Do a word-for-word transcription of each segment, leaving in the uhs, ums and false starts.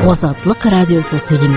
Азатлык радиосы сөйлим.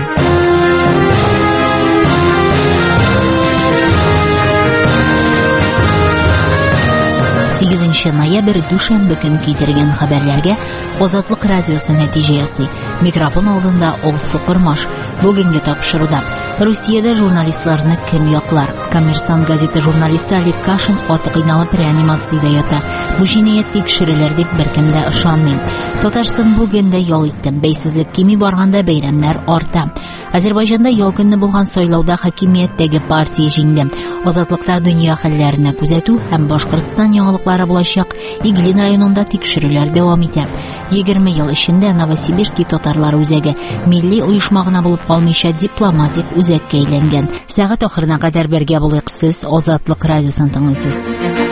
сигезенче ноябрь дүшәмбе көн китергән хәбәрләргә Азатлык радиосы нәтиҗә ясый. Микрофон алдында Олсу Кормаш. Бүгенге тапшыруда Русиядә журналистларны кем яклар? Коммерсант газеты журналисты Олег Кашин каты кыйналып реанимациядә ята. Бу җинаять тикшерелер дип беркем дә ышанмый. Татарстан бүгендә ял итте. Бәйсезлек кими барганда бәйрәмнәр арта. Азәрбайҗанда ял көнне булган сайлауда хакимияттәге партия җиңде. Азатлыкта дөнья хәлләренә күзәтү һәм Башкортстан яңалыклары булачак. Иглин районында тикшерүләр дәвам итә. егерме ел эчендә Новосибирский татарлар үзәге милли оешма гына булып калмыйча дипломатик үзәккә әйләнгән. Сәгать ахырына кадәр бергә булыйк, сез Азатлык радиосын тыңлыйсыз.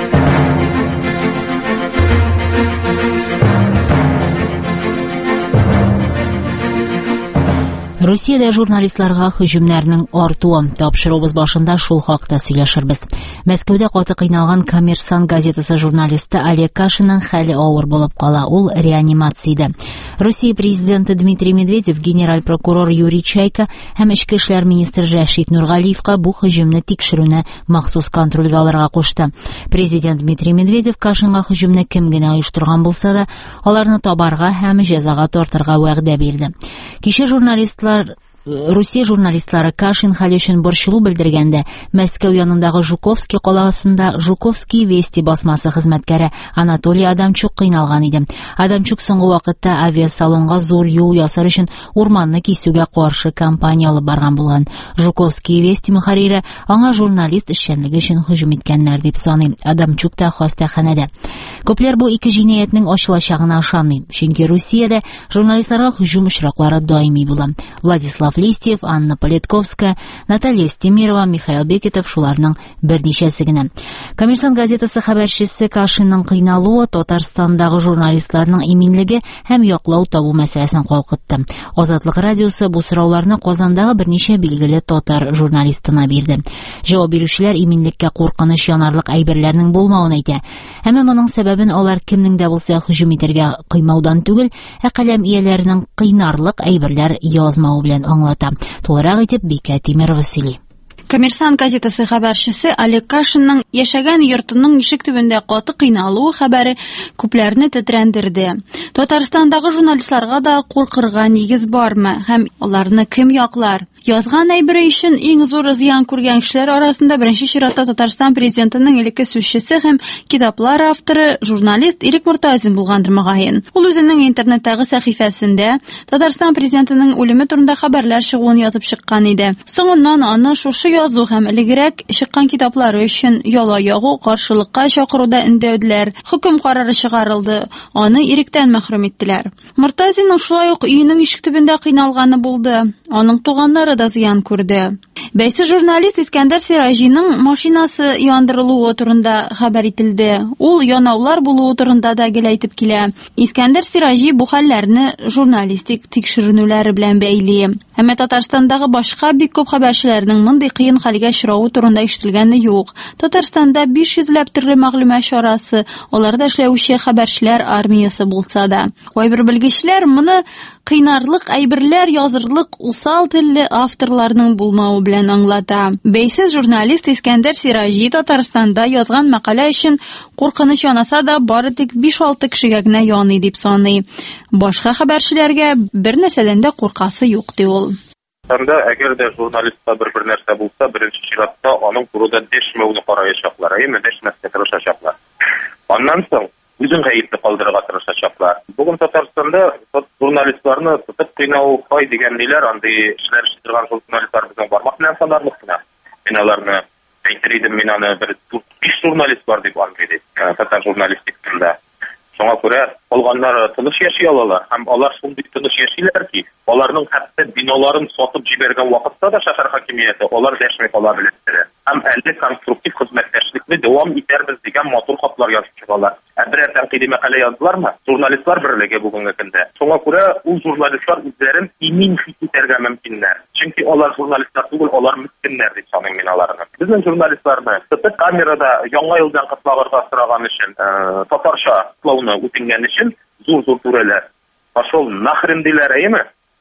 Русиядә журналистларга һөҗүмнәрнең артуы. Тапшыруыбыз башында шул хакта сөйләшербез. Мәскәүдә каты кыйналган Коммерсант газетасы журналисты Олег Кашинның хәле авыр булып кала. Ул реанимациядә. Русия президенты Дмитрий Медведев, генераль прокурор Юрий Чайка һәм Эчке эшләр министры Рәшит Нургалиевка бу һөҗүмне тикшерүне махсус контрольгә алырга кушты. Президент Дмитрий Медведев Кашинга һөҗүмне кем генә оештырган булса да, аларны табарга һәм җәзага тартырга вәгъдә бирде. Кичә журналистлар Русия журналистлары Кашин хәле өчен борчылу белдергәндә, Мәскәү янындагы Жуковский каласында Жуковский Вести басмасы хезмәткәре Анатолий Адамчук кыйналган иде. Адамчук соңгы вакытта авиасалонга зур юл ясар өчен урманны кисүгә каршы кампания алып барган булган. Жуковский Вести мөхәррире аңа журналист эшчәнлеге өчен һөҗүм иткәннәр дип саный. Адамчук та хастаханәдә. Күпләр бу ике җинаятьнең ачылачагына ышанмый, чөнки Русиядә журналистларга һөҗүм очраклары даими була. Владислав Листьев, Анна Политковская, Наталья Стемирова, Михаил Бекетов шуларның берничәсе генә. Коммерсант газетасы хәбәрчесе Кашинның кыйналуы Татарстандагы журналистларның иминлеге һәм яклау табу мәсьәләсен калкытты. Азатлык радиосы бу сорауларны Казандагы берничә билгеле татар журналистына бирде. Җавап бирүчеләр иминлеккә куркыныч янарлык әйберләрнең булмавын әйтә. Әмма моның сәбәбен алар кемнең дә булса һөҗүм итәргә кыймаудан түгел, ә каләм ияләренең кыйнарлык әйберләр язмау белән аңлата. Тулырак итеп Бикә Тимерова сөйли. Коммерсант газетасы хәбәрчесе Олег Кашинның яшәгән йортының ишек төбендә каты кыйналуы хәбәре күпләрне тетрәндерде. Татарстандагы журналистларга да куркырга нигез бармы һәм аларны кем яклар? Язган әйбере өчен иң зур зыян күргән кешеләр арасында беренче чиратта Татарстан президентының элекке сүзчесе һәм китаплар авторы, журналист Ирек Муртазин булгандыр мөгаен. Ул үзенең интернеттагы сәхифәсендә Татарстан президентының үлеме турында хәбәрләр чыгуын язып чыккан иде. Соңыннан аны шушы язу һәм элегрәк чыккан китаплары өчен яла ягу каршылыкка чакыруда өндәүделәр. Хөкем карары чыгарылды. Аны Иректән мәхрүм иттеләр. Муртазинның шулай ук өенең ишек төбендә кыйналганы булды. Аның туганнары да зыян күрде. Бәйсез журналист Искәндәр Сиражиның машинасы яндырылуы турында хәбәр ителде. Ул янаулар булуы турында да гел әйтеп килә. Искәндәр Сиражи бу хәлләрне журналистик тикшеренүләре белән бәйли. Әмма Татарстандагы башка бик күп хәбәрчеләрнең мондый кыен хәлгә очравы турында ишетелгәне юк. Татарстанда биш йөзләп төрле мәгълүмат чарасы, аларда эшләүче хәбәрчеләр армиясе булса да. Кайбер белгечләр моны кыйнарлык әйберләр язырлык усал телле авторларның булмавы белән аңлата. Бәйсез журналист Искәндәр Сиражи Татарстанда язган мәкалә өчен куркыныч янаса да бары тик биш-алты кешегә генә яный дип саный. Башка хәбәрчеләргә бер нәрсәдән дә куркасы юк ди ул. Анда әгәр дә журналистка бер-бер нәрсә булса, беренче чиратта аның турыда дәшмәүне караячаклар, әйме дәшмәскә тырышачаклар. Аннан соң үзен гаепле калдырырга тырышачаклар. Бүген Татарстанда журналистларны тотып кыйнау фай дигән ниләр, андый эшләр эшләгән журналистлар безнең бармак белән санарлык кына. Мин аларны әйтер идем, мин аны бер биш журналист бар дип аңлый, татар журналистикасында. Шуңа күрә калганнары тыныч яши алалар һәм алар шундый тыныч яшиләр ки, аларның хәтта биналарын сатып җибәргән вакытта да шәһәр хакимияте алар дәшми кала беләләр. Һәм әле конструктив хезмәттәшлекне дәвам итәрбез дигән матур хатлар язып чыгалар. Ә берәр тәнкыйди мәкалә яздылармы? Журналистлар берлеге бүгенге көндә. Шуңа күрә ул журналистлар үзләрен имин хис итәргә мөмкиннәр. Чөнки алар журналистлар түгел, алар мискиннәр дип саныйм мин аларны. Безнең журналистларны тотып камерада яңа елдан кытлагырга сораган өчен, татарча кылауны үтенгән өчен зур-зур түрәләр. Пошел нахрен диләр, әйме?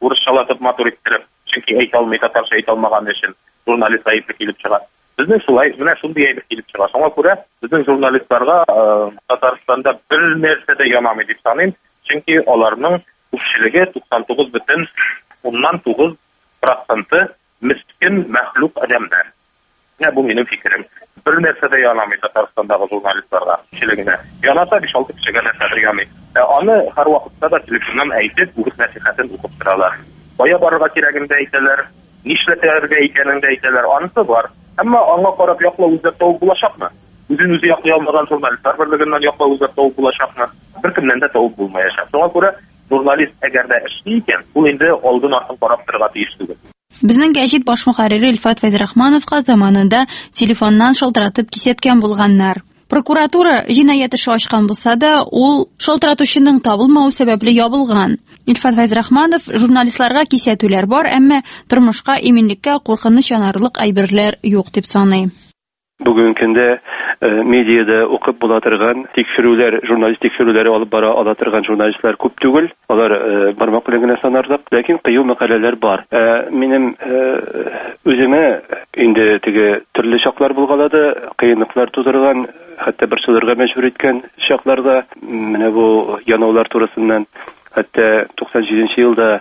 урысчалатып матур иттереп, чөнки әйтә алмый, татарча әйтә алмаган өчен журналист гаепле килеп чыга. Безнең шулай, менә шундый әйбер килеп чыга. Шуңа күрә безнең журналистларга Татарстанда бер нәрсә дә янамый дип саныйм, чөнки аларның күпчелеге туксан тугыз бөтен уннан тугыз проценты мискин мәхлук адәмнәр. Менә бу минем фикерем. Бер нәрсә дә янамый Татарстандагы журналистларга күпчелегенә. Янаса биш алты кешегә нәрсәдер яный. Аны һәр вакытта да телефоннан әйтеп, үз нәсихәтен укып торалар. Кая барырга кирәген дә әйтәләр, нишләтергә икәнен дә әйтәләр, анысы бар. Әмма аңа карап яклау үзләр табып булачакмы? Үзен үзе яклый алмаган журналистлар берлегеннән яклау үзләр табып булачакмы? Беркемнән дә табып булмаячак. Шуңа күрә журналист әгәр дә эшли икән, ул инде алдын артын карап торырга тиеш түгел. Безнең гәҗит баш мөхәррире Илфат Фәйзрахмановка заманында телефоннан шалтыратып кисәткән булганнар. Прокуратура җинаять эше ачкан булса да, ул шалтыратучының табылмау сәбәпле ябылган. Илфат Фәйзрахманов журналистларга кисәтүләр бар, әмма тормышка, иминлеккә куркыныч янарлык әйберләр юк дип саный. Бүгенге көндә медиада укып була торган тикшерүләр, журналист тикшерүләре алып бара ала торган журналистлар күп түгел. Алар бармак белән генә санарлык, ләкин кыю мәкаләләр бар. Минем үземә инде теге төрле чаклар булгалады, кыенлыклар тудырган, хәтта бер сылырга мәҗбүр иткән чакларда, менә бу янаулар турысыннан, хәтта туксан җиденче елда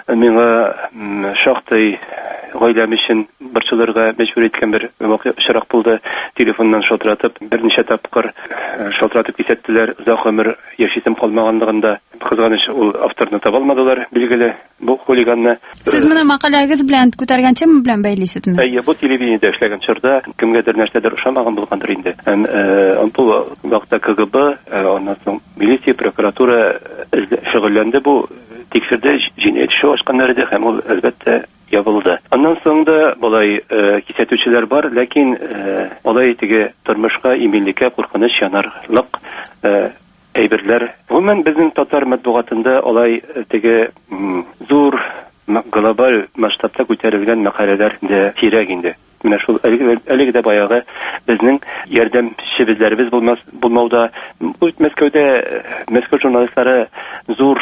миңа шактый гаиләм өчен бер сылырга мәҗбүр иткән бер очрак булды. Телефоннан шалтыратып, берничә тапкыр шалтыратып кисәттеләр. Озак гомер яшисем калмаганлыгында, кызганыч, ул авторны таба алмадылар, билгеле, бу хулиганны. Сез менә макаләгез белән күтәргән тема белән бәйлисезме? Әйе, бу телевидениедә эшләгән чорда кемгәдер нәрсәдер ошамаган булгандыр инде. Һәм бу вакытта КГБ, аннан соң милиция, прокуратура шөгыльләнде бу тикшерде, җинаять эше ачканнар иде һәм ул әлбәттә ябылды. Аннан соң да болай кисәтүчеләр бар, ләкин алай теге тормышка, иминлеккә куркыныч янарлык әйберләр. Гомумән безнең татар матбугатында алай теге зур глобаль масштабта күтәрелгән мәкаләләр дә кирәк инде. Менә шул әлеге дә баягы безнең ярдәмчебезләребез булмас булмауда, бу Мәскәүдә Мәскәү журналистлары зур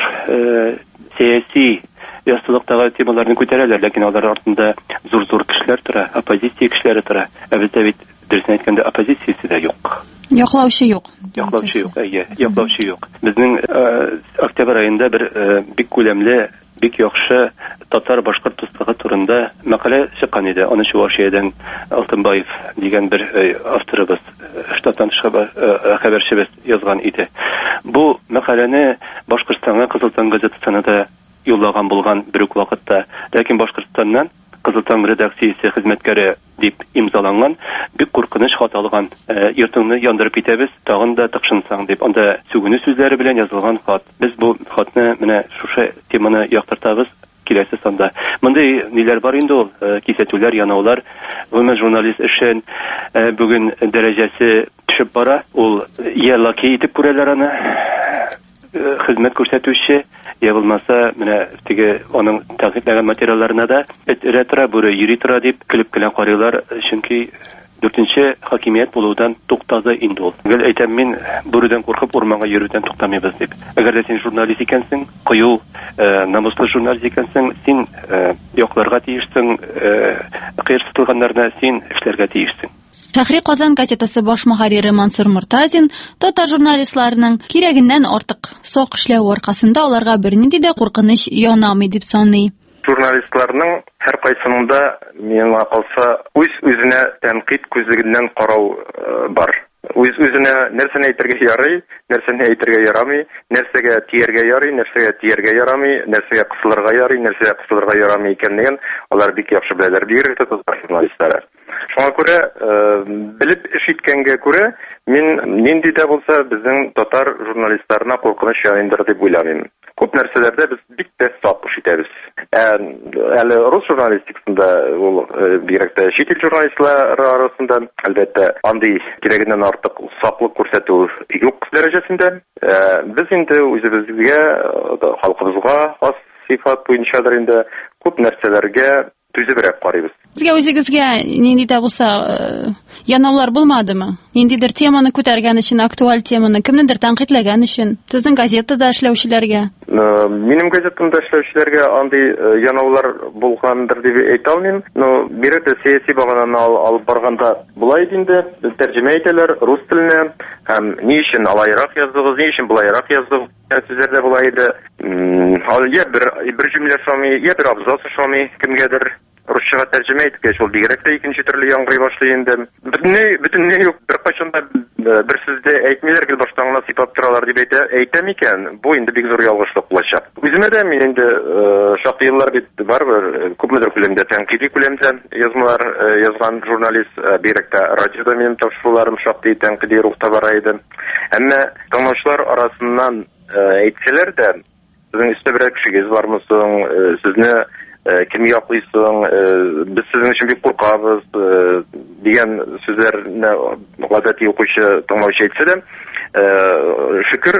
сәяси ястылыктагы темаларны күтәрәләр, ләкин алар артында зур-зур кешеләр тора, оппозиция кешеләре тора. Ә бездә бит дөресен әйткәндә оппозициясе дә юк. Яклаучы юк. Яклаучы юк, әйе, яклаучы юк. Безнең октябрь аенда бер бик күләмле, бик яхшы татар башкорт дуслыгы турында мәкалә чыккан иде. Аны Чувашиядән Алтынбаев дигән бер авторыбыз, штаттан хәбәрчебез язган иде. Бу мәкаләне Башкортстанга Кызыл таң газетасына да юллаган булган бер үк вакытта, ләкин Башкортстаннан Кызыл таң редакциясе хезмәткәре дип имзаланган, бик куркыныч хат алган. Йортыңны яндырып китәбез, тагын да тыкшынсаң дип, анда сүгенү сүзләре белән язылган хат. Без бу хатны менә шушы теманы яктыртабыз киләсе санда. Мондый ниләр бар инде ул, кисәтүләр, янаулар. Гомумән журналист эшен бүген дәрәҗәсе төшеп бара. Ул ялаки итеп күрәләр аны. Хезмәт күрсәтүче, я булмаса, менә теге аның тәкъдимләгән материалларына да этерә тора, бүре йөри тора дип көлеп кенә карыйлар, чөнки дүртенче хакимият булудан туктады инде ул. Гел әйтәм мин, бүредән куркып урманга йөрүдән туктамыйбыз дип. Әгәр дә син журналист икәнсең, кыю, намуслы журналист икәнсең, син якларга тиешсең, кыерсытылганнарны син эшләргә тиешсең. Шәһри Казан газетасы баш мөхәррире Мансур Мортазин татар журналистларының кирәгеннән артык сак эшләү аркасында аларга бернинди дә куркыныч янамый дип саный. Журналистларның һәркайсының да миңа калса үз-үзенә тәнкыйть күзлегеннән карау бар. Үз-үзенә нәрсәне әйтергә ярый, нәрсәне әйтергә ярамый, нәрсәгә тияргә ярый, нәрсәгә тияргә ярамый, нәрсәгә кысылырга ярый, нәрсәгә кысылырга ярамый икәнлеген алар бик яхшы беләләр, бигрәк тә татар журналистлары. Шуңа күрә, белеп эш иткәнгә күрә, мин нинди дә булса безнең татар журналистларына куркыныч яныйдыр дип уйламыйм. Күп нәрсәләрдә без бик тә сак эш итәбез. Әле рус журналистикасында, ул бигрәк тә чит ил журналистлары арасында, әлбәттә, андый кирәгеннән артык саклык күрсәтү юк дәрәҗәсендә. Без инде үзебезгә, халкыбызга хас сыйфат буенча инде күп нәрсәләргә түзебрәк карыйбыз. Сезгә үзегезгә нинди дә булса Янаулар булмадымы? Ниндидер теманы күтәргән өчен, актуаль теманы, кемнедер тәнкыйтьләгән өчен, сезнең газетада эшләүчеләргә? Минем газетамда эшләүчеләргә андый янаулар булгандыр дип әйтә алмыйм. Но бирде сәяси багананы алып барганда булай инде, тәрҗемә итәләр рус теленә, һәм ни өчен алайрак яздыгыз, ни өчен булайрак яздыгыз, сүзләрдә булай иде. Я бер бер җөмлә шами, я бер абзац шами, кемгәдер русчага тәрҗемә иткәч, ул бигрәк тә икенче төрле яңгырый башлый инде. Бөтенләй бөтенләй юк, бер кайчан да бер сүздә әйтмиләр, гел баштан гына сыйпап торалар дип әйтә, әйтә микән? Бу инде бик зур ялгышлык булачак. Үземә дә мин инде шактый еллар бит барбер, күпмедер күләмдә тәнкыйди күләмдә язмалар язган журналист, бигрәк тә радиода минем тапшыруларым шактый тәнкыйди рухта бара иде. Әмма тыңлаучылар арасыннан әйтсәләр дә, сезнең өстәбрәк кешегез бармы соң, сезне кем яклыйсың, без сезнең өчен бик куркабыз дигән сүзләрне гадәти укучы тыңлаучы әйтсә дә, шөкер,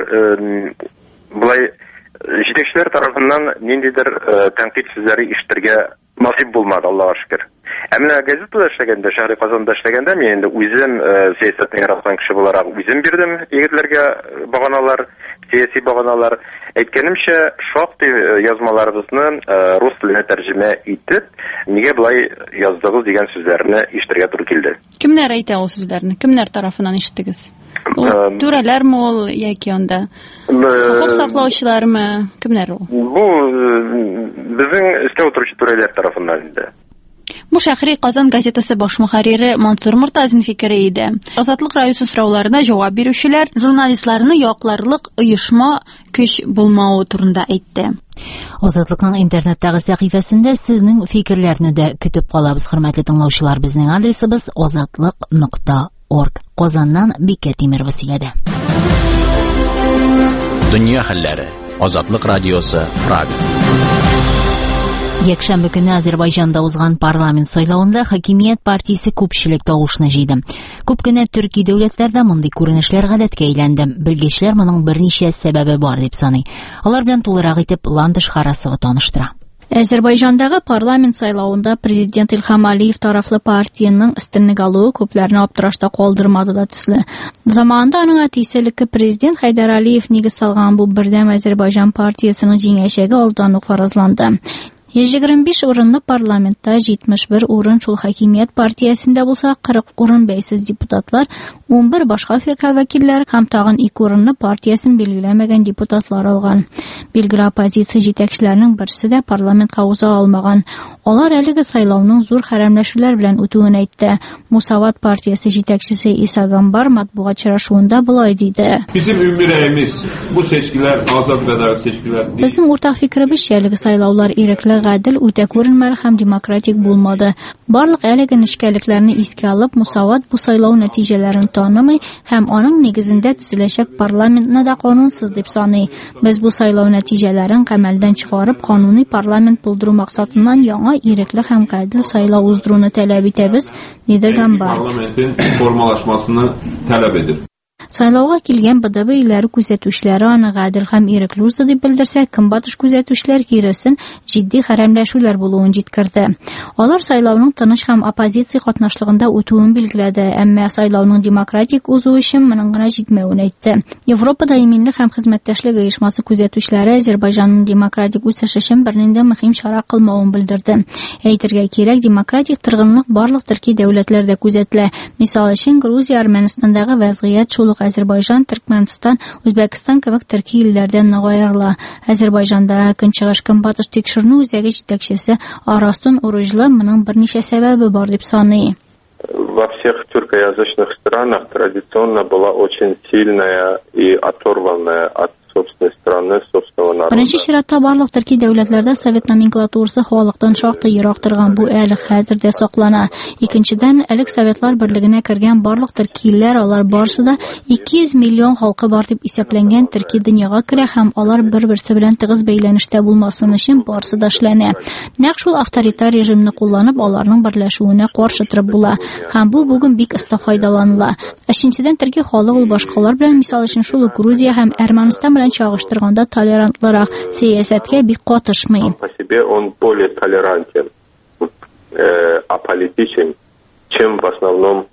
булай җитәкчеләр тарафыннан ниндидер тәнкыйть сүзләре ишетергә насыйп булмады, Аллаһка шөкер. Ә менә газетада эшләгәндә, Шәһри Казанда эшләгәндә, мин инде үзем сәясәтне яраткан кеше буларак үзем бирдем егетләргә баганалар, сәяси баганалар. Әйткәнемчә, шактый язмаларыбызны рус теленә тәрҗемә итеп, нигә булай яздыгыз дигән сүзләрне ишетергә туры килде. Кемнәр әйтә ул сүзләрне? Кемнәр тарафыннан ишеттегез? Түрәләрме ул яки анда? Хукук саклаучылармы? Кемнәр ул? Бу безнең өстә утыручы түрәләр тарафыннан инде. Бу Шәһри Казан газетасы баш мөхәррире Мансур Мортазин фикере иде. Азатлык радиосы сорауларына җавап бирүчеләр журналистларны якларлык оешма көч булмауы турында әйтте. Азатлыкның интернеттагы сәхифәсендә сезнең фикерләрне дә көтеп калабыз, хөрмәтле тыңлаучылар. Безнең адресыбыз азатлык нокта орг. Казаннан Бикә Тимерова сөйләде. Дөнья хәлләре. Азатлык радиосы Прага. Якшәмбе көне Азербайҗанда узган парламент сайлауында хакимият партиясе күпчелек тавышны җыйды. Күп кенә төрки дәүләтләрдә мондый күренешләр гадәткә әйләнде. Белгечләр моның берничә сәбәбе бар дип саный. Алар белән тулырак итеп Ландыш Харасова таныштыра. Әзербайҗандагы парламент сайлауында президент Илхам Алиев тарафлы партияның өстенлек алуы күпләрне аптырашта калдырмады да төсле. Заманында аның әтиселеке президент Хайдар Алиев нигез салган бу бердәм Азербайҗан партиясының җиңәчәге алдан ук фаразланды. йөз егерме биш урынлы парламентта җитмеш бер урын шул хакимият партиясендә булса, кырык урын бәйсез депутатлар, ун бер башка фирка вәкилләре һәм тагын ике урынны партиясын билгеләмәгән депутатлар алган. Билгеле оппозиция җитәкчеләренең берсе дә парламентка уза алмаган. Алар әлеге сайлауның зур хәрәмләшүләр белән үтүен әйтте. Мусават партиясе җитәкчесе Иса Гамбар матбугат чарашуында булай диде. Bizim ümmi rəyimiz bu seçkiler azad və dəqiq seçkiler deyil. Безнең уртак фикеребезчә, әлеге сайлаулар ирекле, гадел, үтә күренмәле һәм демократик булмады. Барлык әлеге нечкәлекләрне искә алып, Мусават бу сайлау нәтиҗәләрен танымый һәм аның нигезендә төзеләчәк парламентны да канунсыз дип саный. Без бу сайлау нәтиҗәләрен гамәлдән чыгарып, кануни парламент булдыру максатыннан яңа ирекле һәм гадел сайлау уздыруны таләп итәбез, диде Гамбар. Parlamentin formalaşmasını tələb edir. Сайлауга килгән БДБ илләре күзәтүчләре аны гадел һәм ирекле узды дип белдерсә, көнбатыш күзәтүчләр киресен җитди хәрәмләшүләр булуын җиткерде. Алар сайлауның тыныч һәм оппозиция катнашлыгында үтүен билгеләде, әмма сайлауның демократик узуы өчен моның гына җитмәвен әйтте. Европа даиминлек һәм хезмәттәшлек оешмасы күзәтүчләре Азербайҗанның демократик үсеше өчен бернинди мөһим чара кылмавын белдерде. Әйтергә кирәк, демократик торгынлык барлык төрки дәүләтләрдә күзәтелә. Мисал өчен, Грузия, Армәнстандагы вазгыять шул Азербайҗан, Төркмәнстан, Үзбәкстан кебек төрки илләрдән ныгайрыла. Азербайҗанда көнчыгыш көнбатыш тикшерү үзәге җитәкчесе Арастун Урыжлы моның берничә сәбәбе бар дип саный. Во всех тюркоязычных странах традиционно была очень сильная и оторванная от собственной страны, собственного народа. Беренче чиратта барлык төрки дәүләтләрдә совет номенклатурасы халыктан шактый ерак торган, бу әле хәзер дә саклана. Икенчедән, элек Советлар берлегенә кергән барлык төркиләр, алар барысы да ике йөз миллион халкы бар дип исәпләнгән төрки дөньяга керә һәм алар бер-берсе белән тыгыз бәйләнештә булмасын өчен барысы да эшләнә. Нәкъ шул авторитар режимны кулланып, аларның берләшүенә каршы торып була һәм бу бүген бик оста файдаланыла. Өченчедән, төрки халык ул башкалар белән, мисал өчен шул Грузия һәм Әрмәнстан белән чагыштырганда толерантлырак, сәясәткә бик катышмый. По себе он более толерантен, э, аполитичен, чем в основном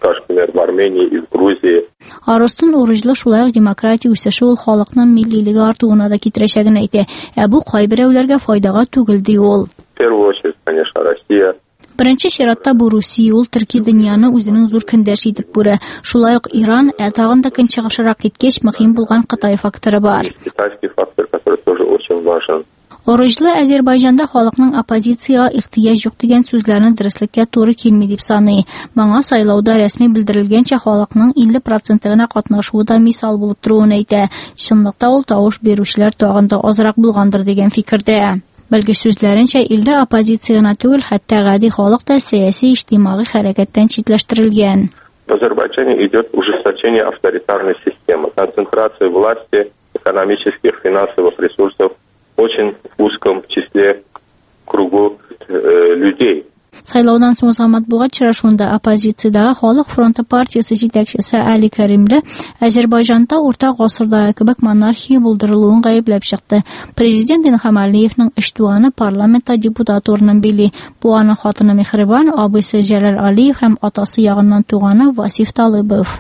скажем, например, в Армении и в Грузии. Аростун урыжлы шулай ук демократия үсеше ул халыкның миллилеге артуына да китерәчәген әйтә. Ә бу кайберәүләргә файдага түгел ди ул. В первую очередь, конечно, Россия. Беренче чиратта бу Русия, ул Төрки дөньяны үзенең зур көндәш итеп күрә. Шулай ук Иран, ә тагын да көнчыгышрак киткәч мөһим булган Кытай факторы бар. Китайский фактор, который тоже очень важен. Орыжлы Азербайҗанда халыкның оппозициягә ихтыяҗ юк дигән сүзләрне дөреслеккә туры килми дип саный. Моңа сайлауда рәсми белдерелгәнчә халыкның илле проценты гына катнашуы да мисал булып торуын әйтә. Чынлыкта ул тавыш бирүчеләр тагын да азрак булгандыр дигән фикердә. Белгеч сүзләренчә, илдә оппозиция гына түгел, хәтта гади халык та сәяси иҗтимагый хәрәкәттән читләштерелгән. В Азербайджане идет ужесточение авторитарной системы, концентрация власти, экономических, финансовых ресурсов в очень узком числе кругу э, людей. Сайлаудан соң матбугат чыгышында оппозициядагы Халык фронты партиясе җитәкчесе Али Кәримле Азербайҗанда урта гасырдагы кебек монархия булдырылуын гаепләп чыкты. Президент Илһам Алиевның эш туганы парламентта депутат урынын били. Бу аның хатыны Мехрибан, абыйсы Җәлал Алиев һәм атасы ягыннан туганы Васиф Талыбов.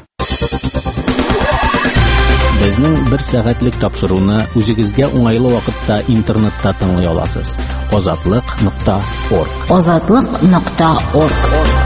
Безнең бер сәгатьлек тапшыруны үзегезгә уңайлы вакытта интернетта тыңлый аласыз. азатлык нокта орг. азатлык нокта орг.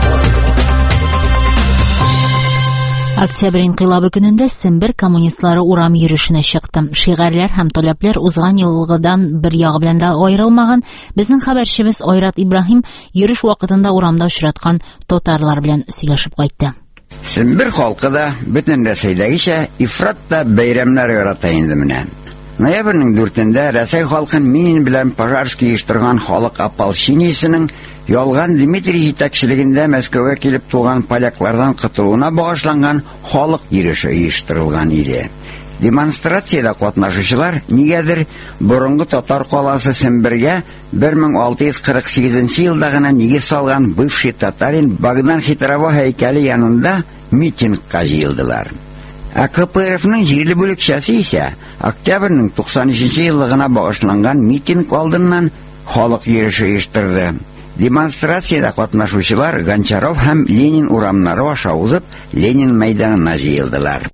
Октябрь инкыйлабы көнендә Сембер коммунистлары урам йөрешенә чыкты. Шигарләр һәм таләпләр узган елгыдан бер ягы белән дә аерылмаган. Безнең хәбәрчебез Айрат Ибраһим йөреш вакытында урамда очраткан татарлар белән сөйләшеп кайтты. Сембер халкы да бөтен Рәсәйдәгечә ифратта бәйрәмнәр ярата инде менә. Ноябрьнең дүртендә Рәсәй халкын Минин белән Пожарский оештырган халык ополчениесенең ялган Дмитрий җитәкчелегендә Мәскәүгә килеп туган поляклардан котылуына багышланган халык йөреше оештырылган иде. Демонстрациядә катнашучылар нигәдер борынгы татар каласы Сембергә бер мең алты йөз кырык сигезенче елда гына нигез салган бывший татарин Богдан Хитрово һәйкәле янында митингка җыелдылар. Ә КПРФның җирле бүлекчәсе исә Октябрьнең туксан өченче еллыгына багышланган митинг алдыннан халык йөреше оештырды. Демонстрациядә катнашучылар Гончаров һәм Ленин урамнары аша узып Ленин мәйданына җыелдылар.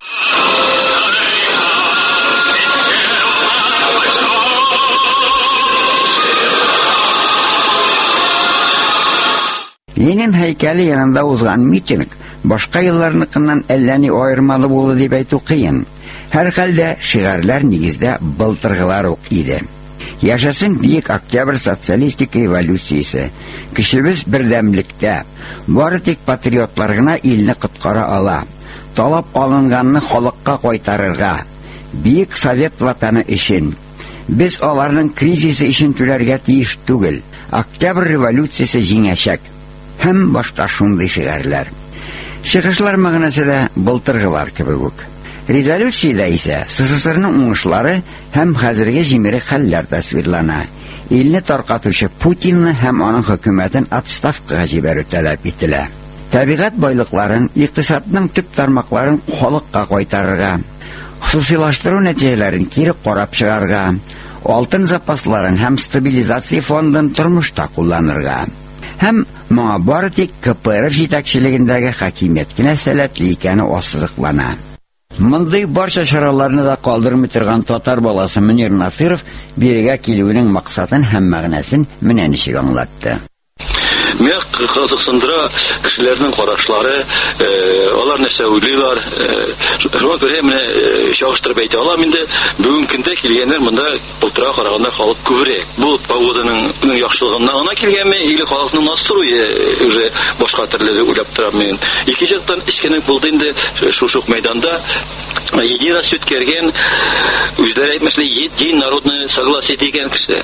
Ленин һәйкәле янында узган митинг башка елларныкыннан әллә ни аермалы булды дип әйтү кыен. Һәр хәлдә шигарләр нигездә былтыргылар ук иде. Яшасын бийек Октябрь социалистик революциясе. Кешебез бердәмлектә. Бары тик патриотлар гына илне коткара ала. Талап алынганны халыкка кайтарырга. Бийек совет ватаны өчен. Без аларның кризисы өчен түләргә тиеш түгел. Октябрь революциясе җиңәчәк. Һәм башка шундый шигарләр. Чыгышлар мәгънәсе дә былтыргылар кебек үк. Резолюциядә исә СССРның уңышлары һәм хәзерге җимерек хәлләр тасвирлана. Илне таркатучы Путинны һәм аның хөкүмәтен отставкага җибәрү таләп ителә. Табигать байлыкларын, икътисадның төп тармакларын халыкка кайтарырга, хусусилаштыру нәтиҗәләрен кире карап чыгарга, алтын запасларын һәм стабилизация фондын тормышта кулланырга. Һәм моңа бары тик КПРФ җитәкчелегендәге хакимият кенә сәләтле икәне ассызыклана. Мондый барча чараларны да калдырмый торган татар баласы Мөнир Насыров бирегә килүенең максатын һәм мәгънәсен менә ничек аңлатты. Мен кызыксындыра кешеләрнең карашлары, алар нәрсә уйлыйлар, шуңа күрә менә чагыштырып әйтә алам инде. Бүген көндә килгәннәр монда былтырга караганда халык күбрәк. Бу погоданың яхшылыгыннан гына килгәнме, или халыкның настроение уже башка төрле уйлап торам мен. Икенче яктан эчкәнең булды инде шушук мәйданда еди раз үткәргән үзләре әйтмәшле дин народны согласие дигән кеше.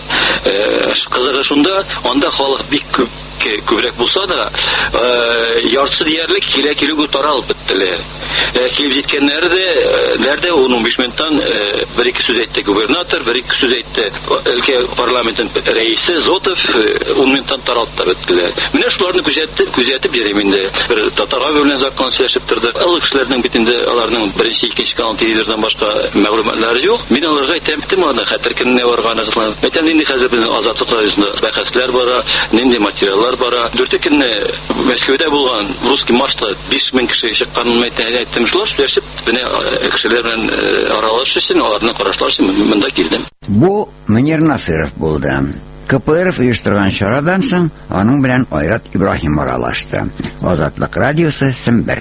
Кызыгы шунда, анда халык бик күп күбрәк булса да, яртысы диярлек килә килүгә таралып беттеләр. Килеп җиткәннәр дә он унбиш минуттан бер-ике сүз әйтте губернатор, бер-ике сүз әйтте өлкә парламентын рәисе Зотов, он минуттан таралып та беттеләр. Менә шуларны күзәтеп, күзәтеп йөрим инде. Татар белән закон сөйләшеп торды. Алык кешеләрнең бит инде аларның беренче, икенче канал телевизордан башка мәгълүматлары юк. Мин аларга әйтәм, аны хәтер көненә барганыгызны. Әйтәм, инде хәзер безнең Азатлык радиосында бәхәсләр бара, нинди материаллар бара. Дүрт көнне Мәскәүдә булган русский маршта биш мең кеше чыкканын әйттем, шулар сөйләшеп, менә кешеләр белән аралашып, аларның карашлары монда килдем. Бу Мөнир Насыров булды. КПРФ оештырган чарадан соң аның белән Айрат Ибраһим аралашты. Азатлык радиосы Сембер.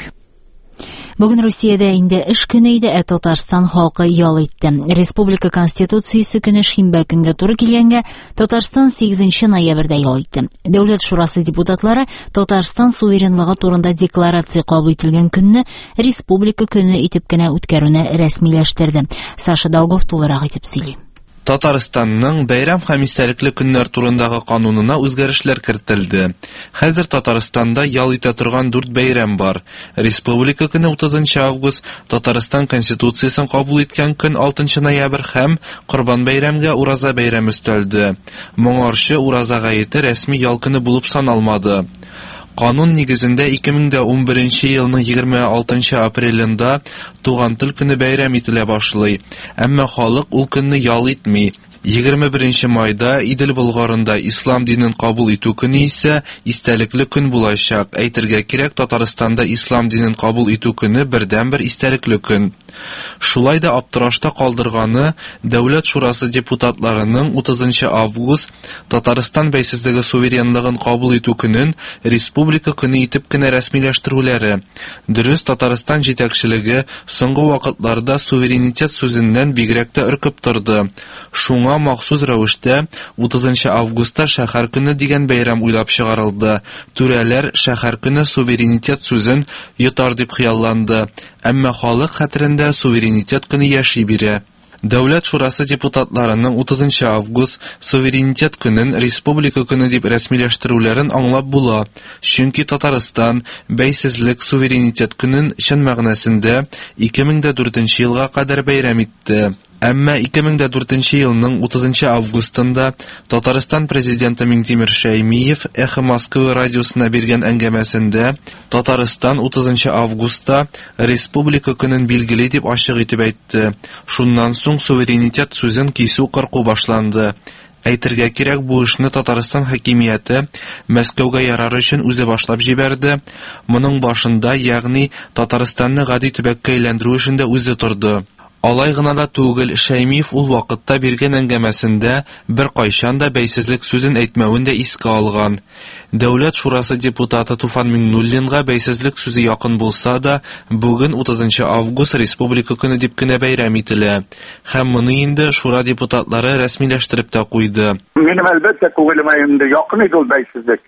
Бүген Русиядә инде эш көне иде, ә Татарстан халкы ял итте. Республика конституциясе көне шимбә көнгә туры килгәнгә Татарстан сигезенче ноябрьдә ял итте. Дәүләт шурасы депутатлары Татарстан суверенлыгы турында декларация кабул ителгән көнне республика көне итеп кенә үткәрүне рәсмиләштерде. Саша Долгов тулырак итеп сөйли. Татарстанның бәйрәм һәм истәлекле көннәр турындагы канунына үзгәрешләр кертелде. Хәзер Татарстанда ял итә торган дүрт бәйрәм бар. Республика көне утызынчы август, Татарстан конституциясын кабул иткән көн алтынчы ноябрь һәм Корбан бәйрәмгә Ураза бәйрәме өстәлде. Моңарчы Ураза гаете рәсми ял көне булып саналмады. Канун нигезендә ике мең унберенче елның егерме алтынчы апрелендә Туган тел көне бәйрәм ителә башлый. Әмма халык ул көнне ял итми. егерме беренче майда Идел Болгарында ислам динен кабул итү көне исә истәлекле көн булачак. Әйтергә кирәк, Татарстанда ислам динен кабул итү көне бердән-бер истәлекле көн. Шулай да аптырашта калдырганы Дәүләт шурасы депутатларының утызынчы август Татарстан бәйсезлеге суверенлыгын кабул итү көнен республика көне итеп кенә рәсмиләштерүләре. Дөрес, Татарстан җитәкчелеге соңгы вакытларда суверенитет сүзеннән бигрәк тә өркеп торды. Шуңа махсус рәвештә утызынчы августта шәһәр көне дигән бәйрәм уйлап чыгарылды. Түрәләр шәһәр көне суверенитет сүзен йотар дип хыялланды. Әмма халык хәтерендә суверенитет көне яши бирә. Дәүләт шурасы депутатларының утызынчы август суверенитет көнен республика көне дип рәсмиләштерүләрен аңлап була. Чөнки Татарстан бәйсезлек суверенитет көнен чын мәгънәсендә ике мең дүртенче елга кадәр бәйрәм итте. Әмма ике мең дүртенче елның утызынчы августында Татарстан президенты Минтимер Шәймиев Эхо Москвы радиосына биргән әңгәмәсендә Татарстан утызынчы августта республика көнен билгели дип ачык итеп әйтте. Шуннан соң суверенитет сүзен кисү кырку башланды. Әйтергә кирәк, бу эшне Татарстан хакимияте Мәскәүгә ярар өчен үзе башлап җибәрде. Моның башында, ягъни Татарстанны гади төбәккә әйләндерү эшендә үзе торды. Алай гына да түгел, Шәймиев ул вакытта биргән әңгәмәсендә бер кайчан да бәйсезлек сүзен әйтмәвен дә искә алган. Дәүләт шурасы депутаты Туфан Миңнуллинга бәйсезлек сүзе якын булса да, бүген утызынчы август республика көне дип кенә бәйрәм ителә. Һәм моны инде шура депутатлары рәсмиләштереп тә куйды. Минем әлбәттә күңелемә инде якын иде ул бәйсезлек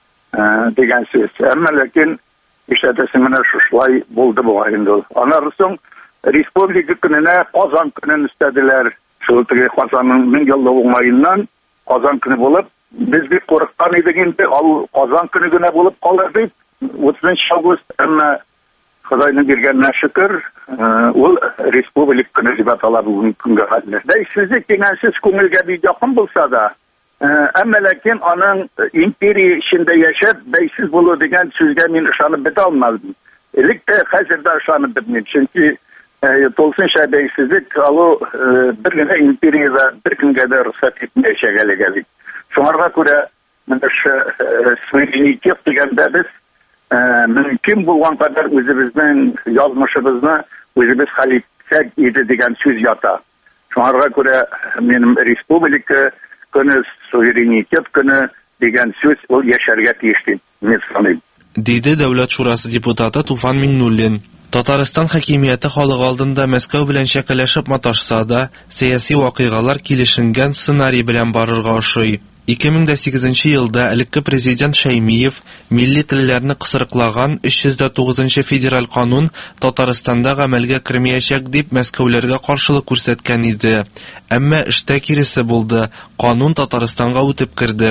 дигән сүз. Әмма ләкин ишәтәсе менә шулай булды бу инде. Аннан соң республика көненә Казан көнен өстәделәр. Шул теге Казанның мең еллык уңаеннан Казан көне булып, без бик курыккан идек инде, ал Казан көне генә булып калыр дип. утызынчы август, әмма Худайның биргәненә шөкер, ул республика көне дип атала бүген көнгә хәтле. Бәйсезлек дигән сүз күңелгә бик якын булса да, әмма ләкин аның империя эчендә яшәп бәйсез булу дигән сүзгә мин ышанып бетә алмадым. Элек тә хәзер дә ышанып бетмим, чөнки Толсынча бәйсезлек алу бер генә империяда бер көнгә дә рөхсәт итмәячәк әлегә. Шуңарга күрә менә суверенитет дигәндә без мөмкин булган кадәр үзебезнең язмышыбызны үзебез хәл итсәк иде дигән сүз ята. Шуңарга күрә минем республика көне, суверенитет көне дигән сүз ул яшәргә тиеш дип мин саныйм. Диде Дәүләт шурасы депутаты Туфан Миңнуллин. Татарстан хакимияте халык алдында Мәскәү белән шәкеләшеп маташса да, сәяси вакыйгалар килешенгән сценарий белән барырга ошый. ике мең сигезенче елда элекке президент Шәймиев милли телләрне кысрыклаган өч йөз тугызынчы федераль канун Татарстанда гамәлгә кермәячәк дип Мәскәүләргә каршылык күрсәткән иде. Әмма эштә киресе булды. Канун Татарстанга үтеп керде.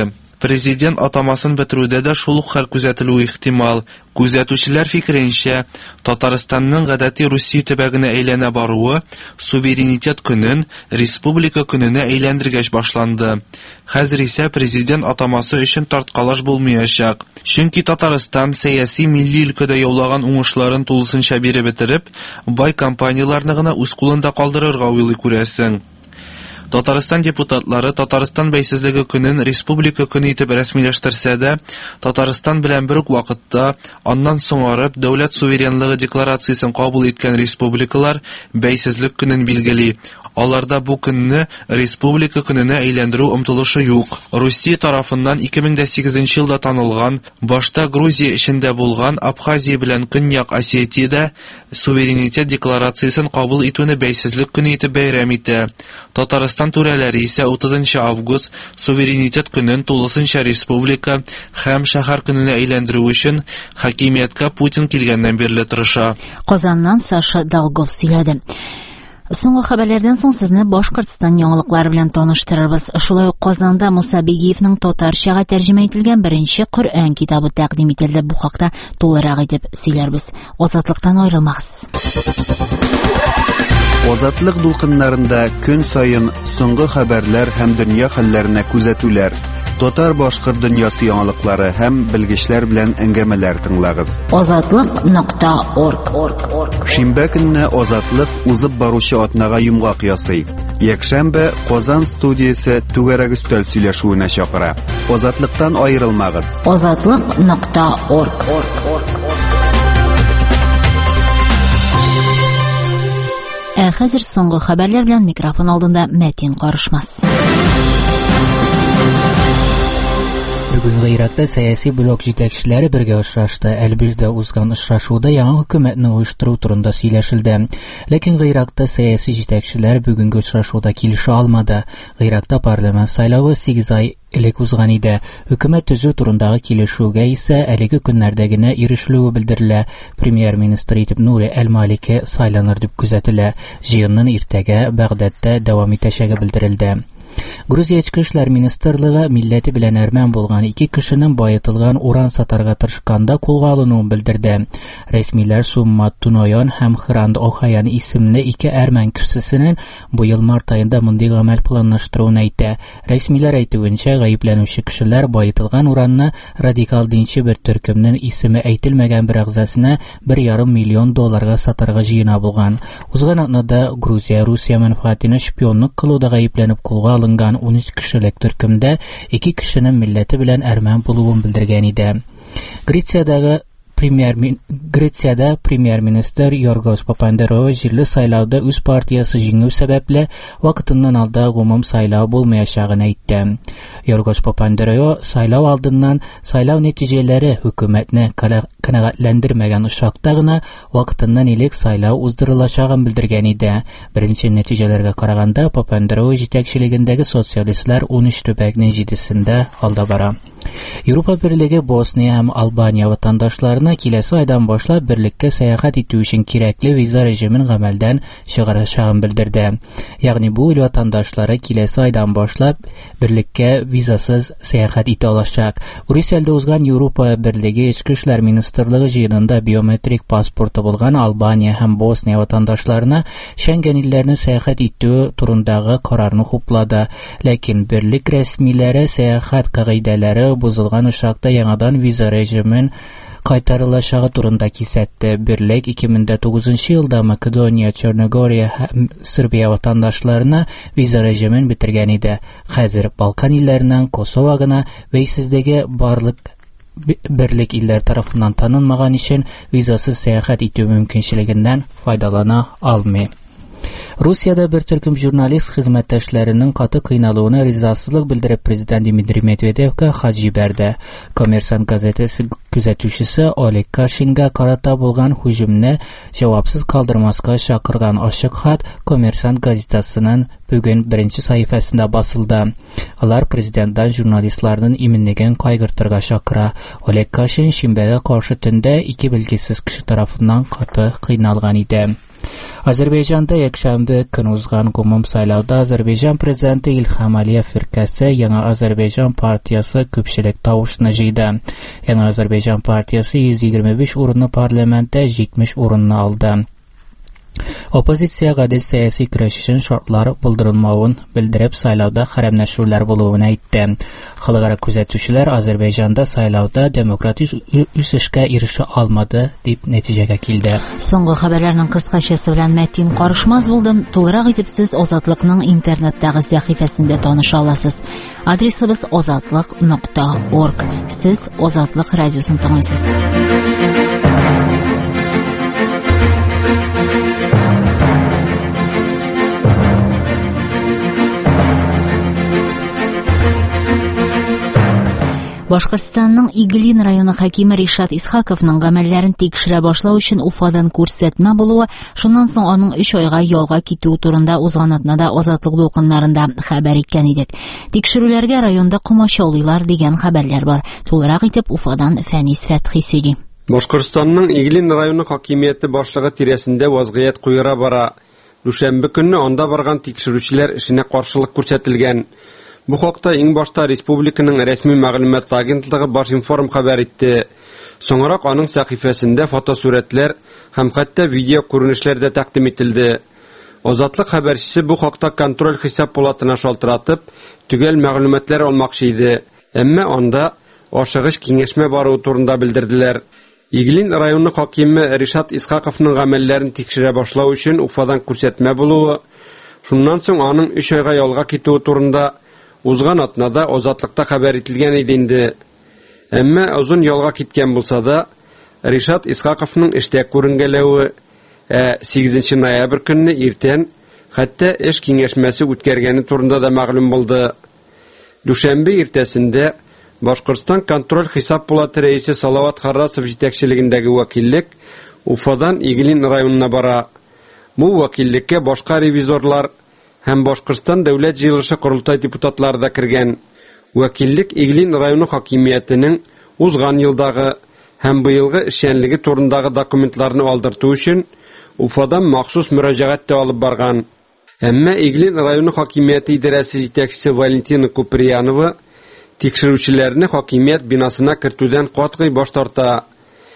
Президент атамасын бетерүдә дә шул ук хәл күзәтелүе ихтимал. Күзәтүчеләр фикеренчә, Татарстанның гадәти Русия төбәгенә әйләнә баруы суверенитет көнен республика көненә әйләндергәч башланды. Хәзер исә президент атамасы өчен тарткалаш булмаячак. Чөнки Татарстан сәяси милли өлкәдә яулаган уңышларын тулысынча биреп бетереп, бай компанияларны гына үз кулында калдырырга уйлый күрәсең. Татарстан депутатлары Татарстан бәйсезлеге көнен республика көне итеп рәсмиләштерсә дә, Татарстан белән бер үк вакытта аннан соңарып дәүләт суверенлыгы декларациясен кабул иткән республикалар бәйсезлек көнен билгели. Аларда бу көнне республика көненә әйләндерү омтылышы юк. Русия тарафыннан ике мең сигезенче елда танылган, башта Грузия эчендә булган Абхазия белән Көньяк Осетиядә суверенитет декларациясен кабул итүне бәйсезлек көне итеп бәйрәм итә. Татарстан түрәләре исә утызынчы август суверенитет көнен тулысынча республика һәм шәһәр көненә әйләндерү өчен хакимияткә Путин килгәннән бирле тырыша. Казаннан Саша Долгов сөйләде. Соңгы хәбәрләрдән соң сезне Башкортстан яңалыклары белән таныштырырбыз. Шулай ук Казанда Муса Бигиевның татарчага тәрҗемә ителгән беренче Коръән китабы тәкъдим ителде. Бу хакта тулырак итеп сөйләрбез. Азатлыктан аерылмагыз. Азатлык дулкыннарында көн сайын соңгы хәбәрләр һәм дөнья хәлләренә күзәтүләр, татар башкорт дөньясы яңалыклары һәм белгечләр белән әңгәмәләр тыңлагыз. азатлык нокта орг. Шимбә көнне Азатлык узып баручы атнага йомгак ясый. Якшәмбе Казан студиясе түгәрәк өстәл сөйләшүенә чакыра. Азатлыктан аерылмагыз. азатлык нокта орг. Ә хәзер соңгы хәбәрләр белән микрофон алдында Мәтин Карышмас. Бүген Иракта сәяси блок җитәкчеләре бергә очрашты. Әлбирдә узган очрашуда яңа хөкүмәтне оештыру турында сөйләшелде. Ләкин Иракта сәяси җитәкчеләр бүгенге очрашуда килешә алмады. Иракта парламент сайлавы сигез ай элек узган иде. Хөкүмәт төзү турындагы килешүгә исә әлеге көннәрдә генә ирешелүе белдерелә. Премьер-министр итеп Нури Әл-Малики сайланыр дип күзәтелә. Җыенның иртәгә Багдадта дәвам итәчәге белдерелде. Грузия Эчке эшләр министрлыгы милләте белән әрмән булган ике кешенең байытылган уран сатарга тырышканда кулга алынуын белдерде. Рәсмиләр Суммат Туноян һәм Хранд Охаян исемле ике әрмән кешесенең бу ел март айында мондый гамәл планлаштыруын әйтә. Рәсмиләр әйтүенчә, гаепләнүче кешеләр байытылган уранны радикал динче бер төркемнең исеме әйтелмәгән бер әгъзасына бер ярым миллион долларга сатарга җыена булган. Узган атнада Грузия Русия мәнфәгатенә шпионлык кылуда гаепләнеп кулга алынган он өч кешелек төркемдә ике кешенең милләте белән әрмән булуын белдергән иде. Грециядагы премьер Грецияда премьер-министр Йоргос Папандреou җирле сайлауда үз партиясы җиңү сәбәпле вакытыннан алда гомум сайлау булмаячагын әйтте. Йоргос Папандреou сайлау алдыннан сайлау нәтиҗәләре хөкүмәтне канәгатьләндермәгән очракта гына вакытыннан элек сайлау уздырылачагын белдергән иде. Беренче нәтиҗәләргә караганда Папандреou җитәкчелегендәге социалистлар он өч төбәкнең җидесендә алда бара. Европа Берлеге Босния һәм Албания ватандашларына киләсе айдан башлап берлеккә сәяхәт итү өчен кирәкле виза режимын гамәлдән чыгарачагын белдерде. Ягъни бу ил ватандашлары киләсе айдан башлап берлеккә визасыз сәяхәт итә алачак. Брюссельдә узган Европа Берлеге Эчке эшләр министрлыгы җыенында биометрик паспорты булган Албания һәм Босния ватандашларына Шенген илләренә сәяхәт итү турындагы карарны хуплады. Ләкин берлек рәсмиләре сәяхәт кагыйдәләре бузылган очракта яңадан виза режимын кайтарылачагы турында кисәтте. Берлек ике мең тугызынчы елда Македония, Черногория һәм Сербия ватандашларына виза режимын битергән иде. Хәзер Балкан илләреннән Косово гына вейсездәге барлык берлек илләр тарафыннан танынмаган өчен визасыз сәяхәт итү мөмкинчелегеннән файдалана алмый. Русияда бер төркем журналист хезмәттәшләренең каты кыйналуына ризасызлык белдереп президент Дмитрий Медведевка хат җибәрде. Коммерсант газетасы күзәтүчесе Олег Кашинга карата булган һөҗүмне җавапсыз калдырмаска чакырган ачык хат Коммерсант газетасының бүген беренче сәхифәсендә басылды. Алар президенттан журналистларның иминлеген кайгыртырга чакыра. Олег Кашин шимбәгә каршы төндә ике белгесез кеше тарафыннан каты кыйналган иде. Азербайҗанда якшәмбе көн узган гомум сайлауда Азербайҗан президенты Илхам Алиев фиркасы Яңа Азербайҗан партиясы күпчелек тавышны җыйды. Яңа Азербайҗан партиясы йөз егерме биш урынны парламентта җитмеш урынны алды. Оппозиция гадел сәяси көрәш өчен шартлар булдырылмавын белдереп, сайлауда хәрәмләшүләр булуын әйтте. Халыкара күзәтүчеләр Азербайҗанда сайлауда демократик үсешкә ирешә алмады дип нәтиҗәгә килде. Соңгы хәбәрләрнең кыскачасы белән Мәтин Карышмаз булдым. Тулырак итеп сез Азатлыкның интернеттагы сәхифәсендә таныша аласыз. Адресыбыз азатлык нокта орг. Сез Азатлык радиосын тыңлыйсыз. Башкортстанның Иглин районы хакимы Ришат Исхаковның гамәлләрен тикшерә башлау өчен Уфадан күрсәтмә булуы, шуннан соң аның өч айга ялга китүе турында узган атнада Азатлык дулкыннарында хәбәр иткән идек. Тикшерүләргә районда комачаулыйлар дигән хәбәрләр бар. Тулырак итеп Уфадан Фәнис Фәтхи сөйли. Башкортстанның Иглин районы хакимияте башлыгы тирәсендә вазгыять куера бара. Дүшәмбе көнне анда барган тикшерүчеләр эшенә каршылык күрсәтелгән. Бу хакта иң башта республиканың рәсми мәгълүмат агентлыгы Башинформ хәбәр итте. Соңрак аның сәхифәсендә фотосурәтләр һәм хәтта видео күренешләр дә тәкъдим ителде. Азатлык хәбәрчесе бу хакта контроль хисап палатына шалтыратып, төгәл мәгълүматлар алмакчы иде. Әмма анда ашыгыч киңәшмә баруы турында белдерделәр. Иглин районы хакимы Ришат Исхаковның гамәлләрен тикшерә башлау өчен Уфадан күрсәтмә булуы, шуннан соң аның өч айга ялга китүе турында узган атнада Азатлыкта хәбәр ителгән иде инде. Әмма озын ялга киткән булса да, Ришат Исхаковның эштә күренгәләве сигезенче ноябрь көнне иртән хәтта эш киңәшмәсе үткәргәне турында да мәгълүм булды. Дүшәмбе иртәсендә Башкортстан контроль хисап палаты рәисе Салават Харрасов җитәкчелегендәге вәкиллек Уфадан Иглин районына бара. Бу вәкиллеккә башка ревизорлар һәм Башкортстан дәүләт җыелышы корылтай депутатлары да кергән. Вәкиллек Иглин районы хакимиятенең узган елдагы һәм быелгы эшчәнлеге турындагы документларны алдырту өчен Уфадан махсус мөрәҗәгать тә алып барган. Әмма Иглин районы хакимияте идарәсе җитәкчесе Валентина Куприянова тикшерүчеләрне хакимият бинасына кертүдән катгый баш тарта.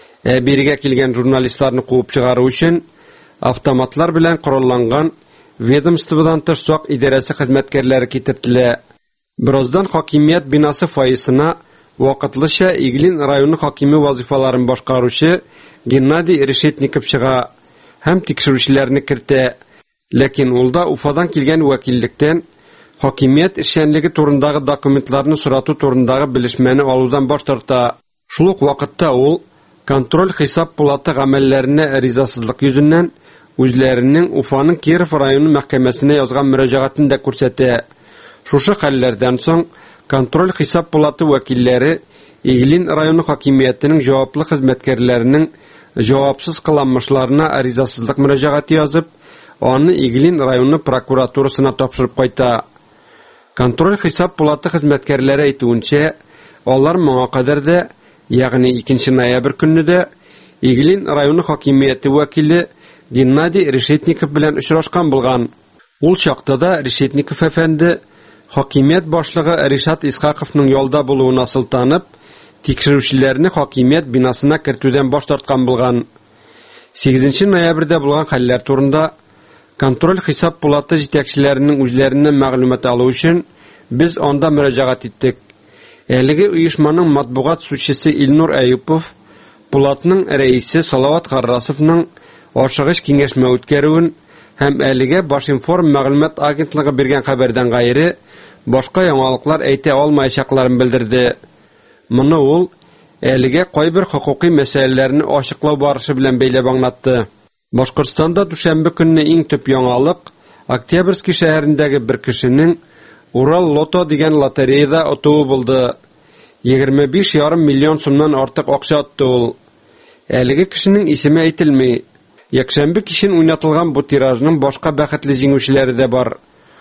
Ә бирегә килгән журналистларны куып чыгару өчен автоматлар белән коралланган ведомстводан тыш сак идарәсе хезмәткәрләре китертелә. Бераздан хакимият бинасы файысына вакытлыча Иглин районы хакиме вазифаларын башкаручы Геннадий Решетников чыга һәм тикшерүчеләрне кертә. Ләкин ул да Уфадан килгән вәкиллектән хакимият эшчәнлеге турындагы документларны сорату турындагы белешмәне алудан баш тарта. Шул ук вакытта ул контроль хисап палаты гамәлләренә ризасызлык йөзеннән үзләренең Уфаның Киров районы мәхкәмәсенә язган мөрәҗәгатен дә күрсәтә. Шушы хәлләрдән соң контроль хисап палаты вәкилләре Иглин районы хакимиятенең җаваплы хезмәткәрләренең җавапсыз кылынмышларына ризасызлык мөрәҗәгате язып, аны Иглин районы прокуратурасына тапшырып кайта. Контроль хисап палаты хезмәткәрләре әйтүенчә, алар моңа кадәр дә, ягъни икенче ноябрь көнне дә Иглин районы хакимияте вәкиле Геннадий Решетников белән очрашкан булган. Ул чакта да Решетников әфәнде хакимият башлыгы Ришат Исхаковның ялда булуына сылтанып, тикшерүчеләрне хакимият бинасына кертүдән баш тарткан булган. сигезенче ноябрьдә булган хәлләр турында контроль хисап палаты җитәкчеләренең үзләреннән мәгълүмат алу өчен без анда мөрәҗәгать иттек. Әлеге оешманың матбугат сүзчесе Илнур Әюпов палатның рәисе Салават Харрасовның ашыгыч киңәшмә үткәрүен һәм әлегә Башинформ мәгълүмат агентлыгы биргән хәбәрдән гайры башка яңалыклар әйтә алмаячакларын белдерде. Моны ул әлегә кайбер хукукый мәсьәләләрне ачыклау барышы белән бәйләп аңлатты. Башкортстанда дүшәмбе көнне иң төп яңалык Октябрьский шәһәрендәге бер кешенең Урал Лото дигән лотереяда отуы булды. егерме биш ярым миллион сумнан артык акча атты ул. Әлеге кешенең исеме әйтелми. Якшәмбе кичен уйнатылган бу тиражның башка бәхетле җиңүчеләре дә бар.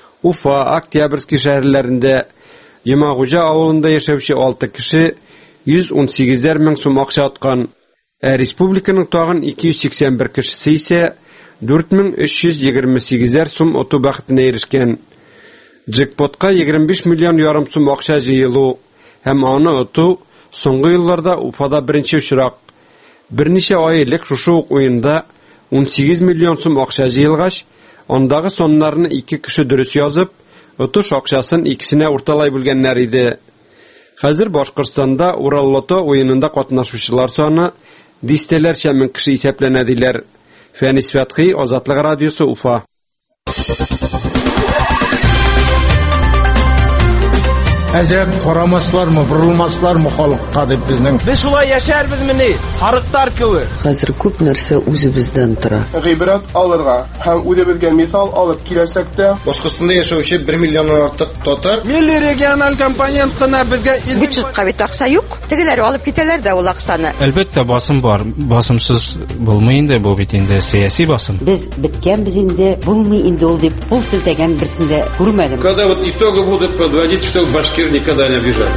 Уфа, Октябрьский шәһәрләрендә Йомагуҗа авылында яшәүче алты кеше йөз ун сигез мең сум акча аткан. Ә республиканың тагын ике йөз сиксән бер кешесе исә дүрт мең өч йөз егерме сигез сум оту бәхетенә ирешкән. Джекпотка егерме биш миллион ярым сум акча җыелу һәм аны оту соңгы елларда Уфада беренче очрак. Берничә ай элек шушы ук уенда ун сигез миллион сум акча җыелгач, андагы соннарны ике кеше дөрес язып, отыш акчасын икесенә урталай бүлгәннәр иде. Хәзер Башкортстанда Урал лото уенында катнашучылар саны дистәләрчә мең кеше исәпләнә диләр. Фәнис Фәтхи, Азатлык радиосы, Уфа. Әзрәк карамаслармы, бурылмаслармы халыкка дип безнең. Без шулай яшәрбезмени? Харыктар кеби. Хәзер күп нәрсә үзебездән тора. Гыйбрат алырга һәм үзебезгә мисал алып киләсәк тә, Башкортстанда яшәүче бер миллионнан артык татар милли региональ компонент кына безгә бюджетка бит акча юк. Тегеләр алып китәләр дә ул акчаны. Әлбәттә басым бар. Басымсыз булмый инде бу бит инде сиясәт басым. Без биткәнбез инде, булмый инде ул дип пул силтәгән берсендә күрмәдем. Когда вот итоги будут подводить, что Башкир никогда не обижали.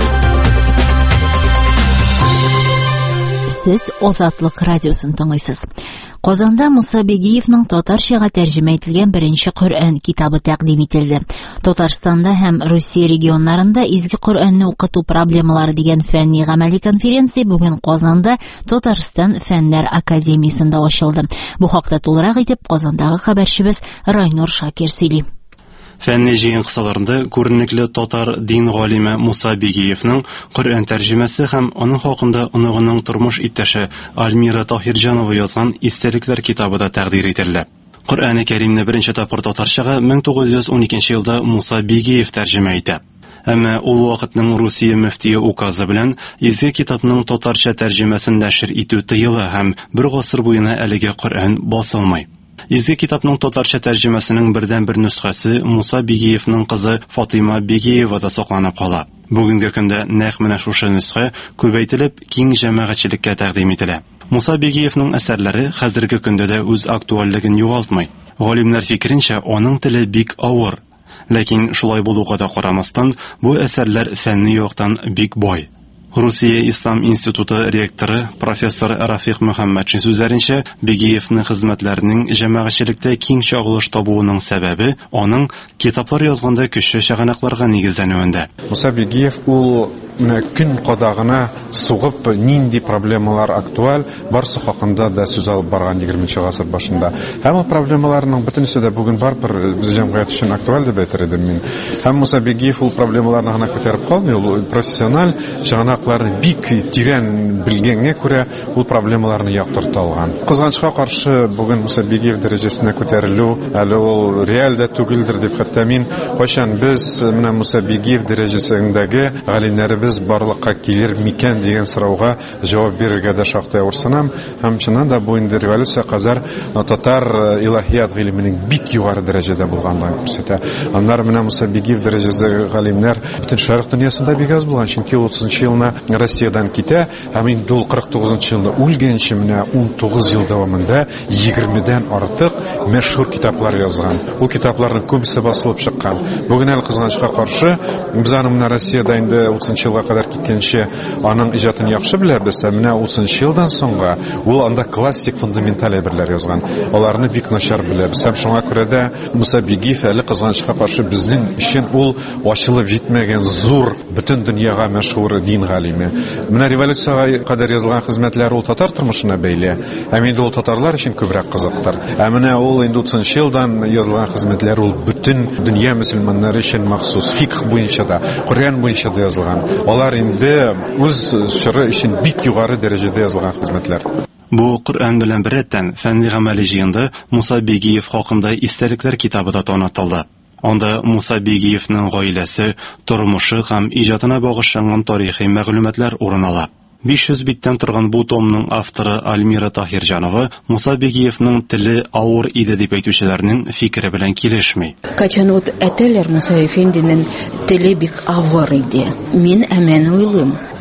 Сез Азатлык радиосын тыңлыйсыз. Казанда Муса Бегиевның татарчага тәрҗемә ителгән беренче Коръән китабы тәкъдим ителде. Татарстанда һәм Русия регионнарында изге Коръәнне укыту проблемалары дигән фәнни-гамәли конференция бүген Казанда Татарстан Фәннәр академиясендә ачылды. Бу хакта тулырак итеп Казандагы хәбәрчебез Райнур Шакир сөйли. Фәнни җыен кысаларында күренекле татар дин галиме Муса Бегиевның Коръән тәрҗемәсе һәм аның хакында оныгының тормыш иптәше Альмира Таһирҗанова язган истәлекләр китабы да тәкъдир ителде. Коръән-и Кәримне беренче тапкыр татарчага мең тугыз йөз ун икенче елда Муса Бегиев тәрҗемә итә. Әмма ул вакытның Русия мөфтие указы белән изге китапның татарча тәрҗемәсен нәшр итү тыелы һәм бер гасыр буена әлеге Коръән басылмый. Изге китапның татарча тәрҗемәсенең бердән-бер нөсхәсе Муса Бегиевның кызы Фатыйма Бегиевада сакланып кала. Бүгенге көндә нәкъ менә шушы нөсхә күбәйтелеп киң җәмәгатьчелеккә тәкъдим ителә. Муса Бегиевның әсәрләре хәзерге көндә дә үз актуальлыгын югалтмый. Галимнәр фикеренчә, аның теле бик авыр. Ләкин шулай булуга да карамастан, бу әсәрләр фәнни яктан бик бай. Русия Ислам институты ректоры профессор Рафих Мөхәммәтшин сүзләренчә, Бегиевның хезмәтләренең җәмәгатьчелектә киң чагылыш табуының сәбәбе аның китаплар язганда көчле чыганакларга нигезләнүендә. Муса Бегиев ул менә көн кадагына сугып нинди проблемалар актуаль барсы хакында да сүз алып барган егерменче гасыр башында. Һәм ул проблемаларның бөтенесе дә бүген бар бер без җәмгыять өчен актуаль дип әйтер идем мин. Һәм Муса Бегиев ул проблемаларны гына күтәреп калмый, ул профессиональ чыганакларны бик тирән белгәнгә күрә ул проблемаларны яктырта алган. Кызганычка каршы бүген Муса Бегиев дәрәҗәсенә күтәрелү әле ул реаль дә түгелдер дип хәтта мин кайчан без менә Муса Бегиев дәрәҗәсендәге галимнәребез барлыкка килер микән дигән сорауга җавап бирергә дә шактый урсынам. Һәм чыннан да бу инде революция казар татар илаһият гыйлеменең бик югары дәрәҗәдә булганлыгын күрсәтә. Аннары менә Муса Бегиев дәрәҗәсендәге галимнәр бөтен шәрык дөньясында бик аз булган, чөнки ул утызынчы елны Россиядән китә, һәм инде ул кырык тугызынчы елда үлгәнче менә ун тугыз ел дәвамында егермедән артык мәшһүр китаплар язган. Ул китапларның күбесе басылып чыккан. Бүген әле кызганычка каршы без аны менә Россиядә инде утызынчы елга кадәр киткәнче аның иҗатын яхшы беләбез, менә утызынчы елдан соңга ул анда классик фундаменталь әйберләр язган. Аларны бик начар беләбез. Һәм шуңа күрә дә Муса Бегиев әле кызганычка каршы безнең өчен ул ачылып җитмәгән зур бөтен дөньяга мәшһүр дин галиме. Менә революциягә кадәр язылган хезмәтләре ул татар тормышына бәйле. Һәм инде ул татарлар өчен күбрәк кызыктыр. Ә менә ул инде утызынчы елдан язылган хезмәтләре ул бөтен дөнья мөселманнары өчен махсус фикх буенча да, Коръән буенча да язылган. Алар инде үз шыры өчен бик югары дәрәҗәдә язылган хезмәтләр. Бу Коръән белән беррәттән фәнни-гамәли җыенда Муса Бегиев хакында истәлекләр китабы да танытылды. Анда Муса Бегиевның гаиләсе, тормышы һәм иҗатына багышланган тарихи мәгълүматлар урын ала. биш йөз биттән торган бу томның авторы Альмира Таһирҗанова Муса Бегиевның теле авыр иде дип әйтүчеләрнең фикере белән килешми. Качан ут әтәләр Муса Эфендинең теле бик авыр иде. Мин әмән уйлыйм.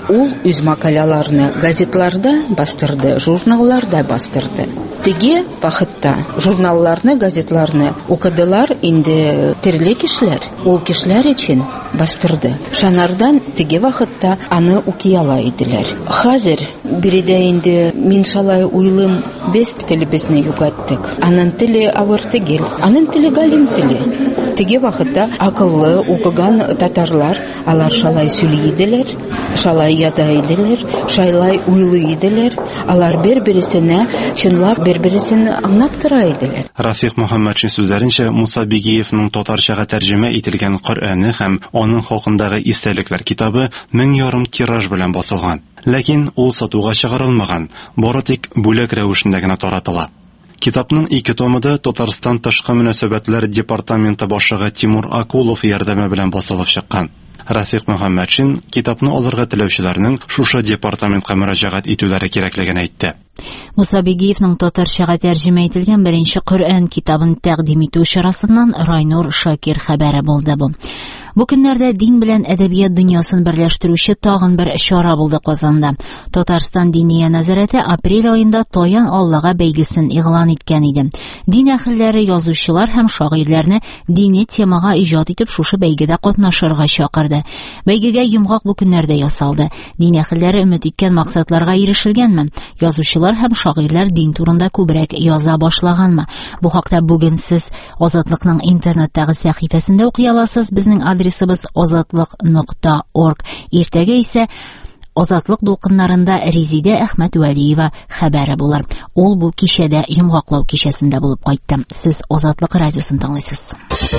ул үз макаляларны газетларда бастырды, журналларда бастырды. Теге вакытта журналларны, газетларны укыдылар инде төрле кешеләр. Ул кешеләр өчен бастырды. Шанардан теге вакытта аны укый ала иделәр. Хәзер биредә инде мин шалай уйлым, без телебезне югаттык. Аның теле авыр түгел, аның теле галим теле. Теге вакытта акыллы укыган татарлар алар шалай сөйли иделәр, шалай яза иделәр, шалай уйлый иделәр. Алар бер-берсенә чынлап бер-берсен аңлап тора иделәр. Рафик Мөхәммәтшин сүзләренчә, Муса Бигиевның татарчага тәрҗемә ителгән Коръәне һәм аның хакындагы истәлекләр китабы мең ярым тираж белән басылган. Ләкин ул сатуга чыгарылмаган, бары тик бүләк рәвешендә генә таратыла. Китапның ике томы Татарстан тышкы мөнәсәбәтләр департаменты башлыгы Тимур Акулов ярдәме белән басылып чыккан. Рафик Мөхәммәтшин китапны алырга теләүчеләрнең шушы департаментка мөрәҗәгать итүләре кирәклеген әйтте. Муса Бигиевның татарчага тәрҗемә ителгән беренче Коръән китабын тәкъдим итү чарасыннан Райнур Шакир хәбәре булды бу. Бу көннәрдә дин белән әдәбият дөньясын берләштерүче тагын бер чара булды Казанда. Татарстан Диния нәзарәте апрель айында Таян Аллага бәйгесен игълан иткән иде. Дин әһелләре, язучылар һәм шагыйрьләрне дини темага иҗат итеп шушы бәйгедә катнашырга чакырды. Бәйгегә йомгак бу көннәрдә ясалды. Дин әһелләре өмет иткән максатларга ирешелгәнме? Язучылар һәм шагыйрьләр дин турында күбрәк яза башлаганмы? Бу хакта бүген сез Азатлыкның интернеттагы сәхифәсендә укый аласыз. Безнең адресыбыз азатлык нокта орг. Иртәгә исә Азатлык дулкыннарында Резидә Әхмәт Вәлиева хәбәре булыр. Ул бу кичәдә йомгаклау кичәсендә булып кайтты. Сез Азатлык радиосын тыңлыйсыз.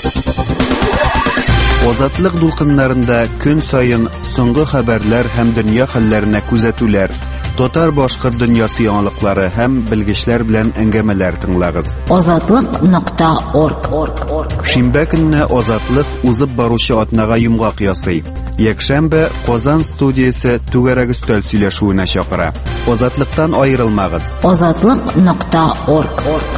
Азатлык дулкыннарында көн сайын соңгы хәбәрләр һәм дөнья хәлләренә күзәтүләр, татар башкорт дөньясы яңалыклары һәм белгечләр белән әңгәмәләр тыңлагыз. азатлык нокта орг. Шимбә көнне Азатлык узып баручы атнага йомгак ясый. Якшәмбе Казан студиясе түгәрәк өстәл сөйләшүенә чакыра. Азатлыктан аерылмагыз. азатлык нокта орг.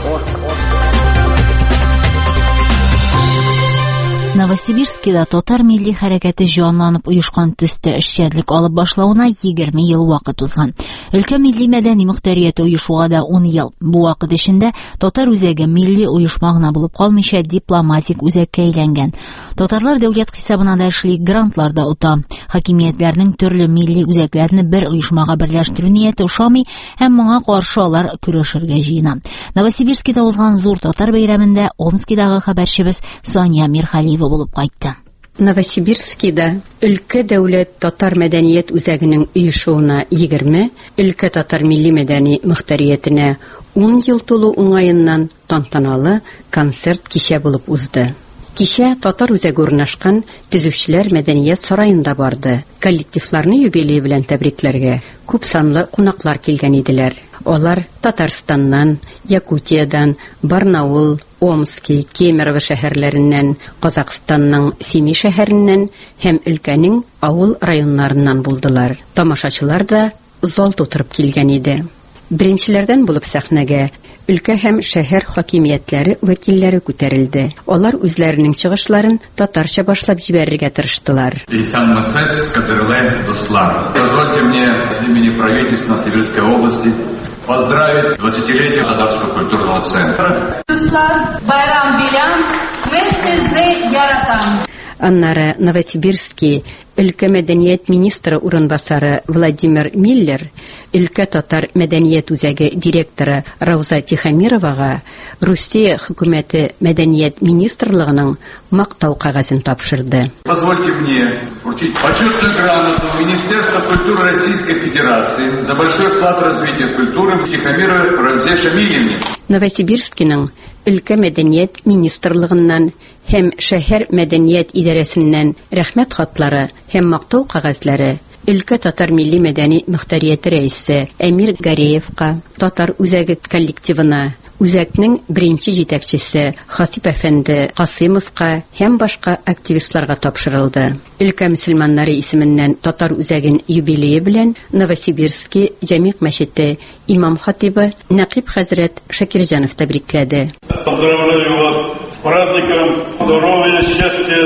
Новосибирскида татар милли хәрәкәте җанланып оешкан төстә эшчәнлек алып башлауына егерме ел вакыт узган. Өлкә милли мәдәни мөхтәрияте оешуга да ун ел. Бу вакыт эчендә татар үзәге милли оешма гына булып калмыйча дипломатик үзәккә әйләнгән. Татарлар дәүләт хисабына да эшли, грантлар да ута. Хакимиятләрнең төрле милли үзәкләрне бер оешмага берләштерү нияте ошамый һәм моңа каршы алар көрәшергә җыена. Новосибирскида узган зур татар бәйрәмендә Омскидагы хәбәрчебез Соня Мирхалиева булып кайтты. Новосибирскида өлкә дәүләт татар мәдәният үзәгенең оешуына егерме, өлкә татар милли мәдәни мөхтәриятенә ун ел тулу уңаеннан тантаналы концерт кичә булып узды. Кичә татар үзәге урнашкан төзүчеләр мәдәният сараенда барды. Коллективларны юбилей белән тәбрикләргә күп санлы кунаклар килгән иделәр. Алар Татарстаннан, Якутиядан, Барнаул, Омский, Кемерово шәһәрләреннән, Казакъстанның Семей шәһәреннән һәм өлкәнең авыл районнарыннан булдылар. Тамашачылар да зал тутырып килгән иде. Беренчеләрдән булып сәхнәгә өлкә һәм шәһәр хакимиятләре вәкилләре күтәрелде. Алар үзләренең чыгышларын татарча башлап җибәрергә тырыштылар. Исәнмесез, кадерле дуслар. Позвольте мне от имени правительства Сибирской области поздравить двадцатилетие Татарского культурного центра. Дуслар, байрам белән, мен сезне яратам. Аннары Новосибирский өлкә мәдәният министры урынбасары Владимир Миллер, өлкә татар мәдәният үзәге директоры Рауза Тихомировага Русия хөкүмәте мәдәният министрлыгының мактау кагазын тапшырды. Позвольте мне вручить почетную грамоту Министерства культуры Российской Федерации за большой вклад в развитие культуры Тихомировой Равзе Шамилевне. Новосибирскийның өлкә мәдәният министрлыгыннан һәм шәһәр мәдәният идарәсеннән рәхмәт хатлары һәм мактау кагазлары өлкә татар милли мәдәни мөхтәрияте рәисе Әмир Гареевка, татар үзәге коллективына, үзәкнең беренче җитәкчесе Хасип әфәнде Касыймовка һәм башка активистларга тапшырылды. Өлкә мөселманнары исеменнән татар үзәген юбилее белән Новосибирский Җәмигъ мәчете имам хатибы Нәкиб хәзрәт Шакирҗанов тәбрикләде. Поздравляю вас с праздником, здоровья, счастья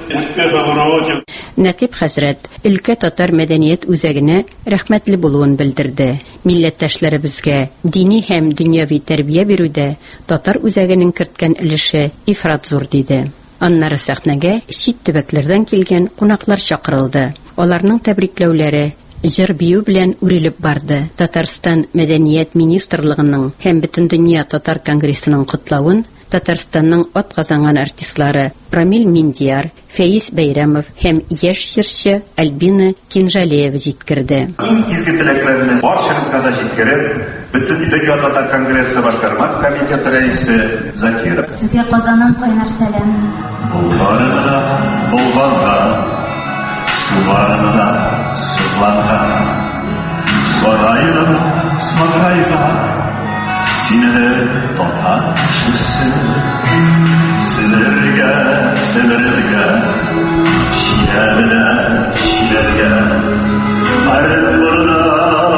успехов в работе. Нәкиб хәзрәт өлкә татар мәдәният үзәгенә рәхмәтле булуын белдерде. Милләттәшләребезгә дини һәм дөньяви тәрбия бирүдә татар үзәгенең керткән өлеше ифрат зур диде. Аннары сәхнәгә чит төбәкләрдән килгән кунаклар чакырылды. Аларның тәбрикләүләре җыр бию белән үрелеп барды. Татарстан мәдәният министрлыгының һәм Бөтендөнья татар конгрессының котлавын Татарстанның атказанган артистлары Рамил Миндияр, Фәиз Бәйрәмов һәм яшь җырчы Альбина Кинжалиева җиткерде. Иң изге теләкләрне барчагызга да җиткереп, Бөтендөнья татар конгрессы башкарма комитеты рәисе Закиров. Сезгә Казаннан кайнар сәлам. Булгарында, булганда, шуларында, сызланда, сарайда, сарайда. Синене татар кешесе, синергә, синергә, шиләргә, шиләргә, арбырына,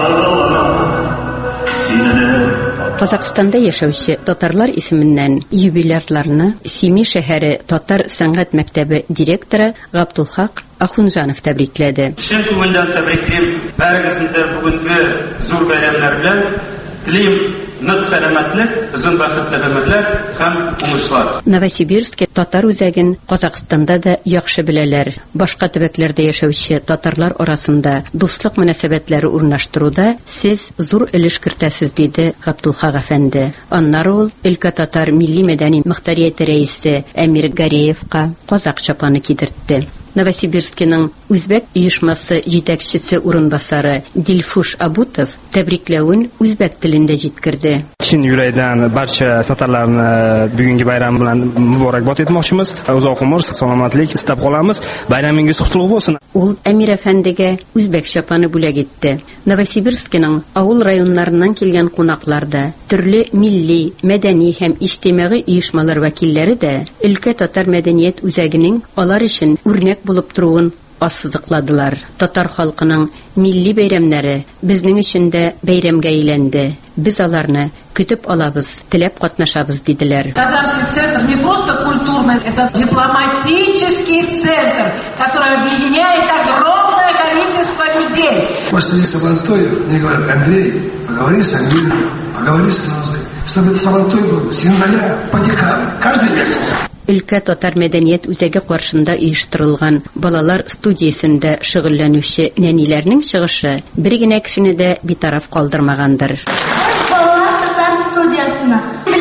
синене. Казакъстанда яшәүче татарлар исеменнән юбилярларны Сими шәһәре татар сәнгать мәктәбе директоры Габдулхак Ахунжанов тәбрикләде. Шын күңелдән тәбриклим бәрегезне дә бүгенге зур бәйрәмнәр белән. Телим нык сәламәтлек, озын бәхетле гомерләр һәм уңышлар. Новосибирск татар үзәген Казакъстанда да яхшы беләләр. Башка төбәкләрдә яшәүче татарлар арасында дуслык мөнәсәбәтләре урнаштыруда сез зур өлеш кертәсез, диде Габдулхак әфәнде. Аннары ул өлкә татар милли мәдәни мөхтәрияте рәисе Әмир Гареевка казак чапаны кидертте. Новосибирскиның үзбәк оешмасы җитәкчесе урынбасары Дилфуш Абутов тәбрикләвен үзбәк телендә җиткерде. Chin yuraydan barcha tatarlarni bugungi bayram bilan muborakbod etmoqchimiz. Uzoq umr, salomatlik istab qolamiz. Bayramingiz qutlug' bo'lsin. Ул Әмир әфәндегә үзбәк чапаны бүләк итте. Новосибирскиның авыл районнарыннан килгән кунакларда төрле милли, мәдәни һәм иҗтимагый оешмалар вәкилләре дә өлкә татар мәдәният үзәгенең алар өчен үрнәк булып торуын ассызыкладылар. Татар халкының милли бәйрәмнәре безнең өчен дә бәйрәмгә әйләнде. Без аларны көтеп алабыз, теләп катнашабыз, диделәр. Татарский центр не просто культурный, это дипломатический центр, который объединяет огромное количество людей. После Сабантуя мне говорят: Андрей, поговори с Амиром, поговори с Розой, чтобы это Сабантуй был с января по декабрь, каждый месяц. Өлкә татар мәдәният үзәге каршында оештырылган балалар студиясендә шөгыльләнүче нәниләрнең чыгышы бер генә кешене дә битараф калдырмагандыр. Балалар татар студиясына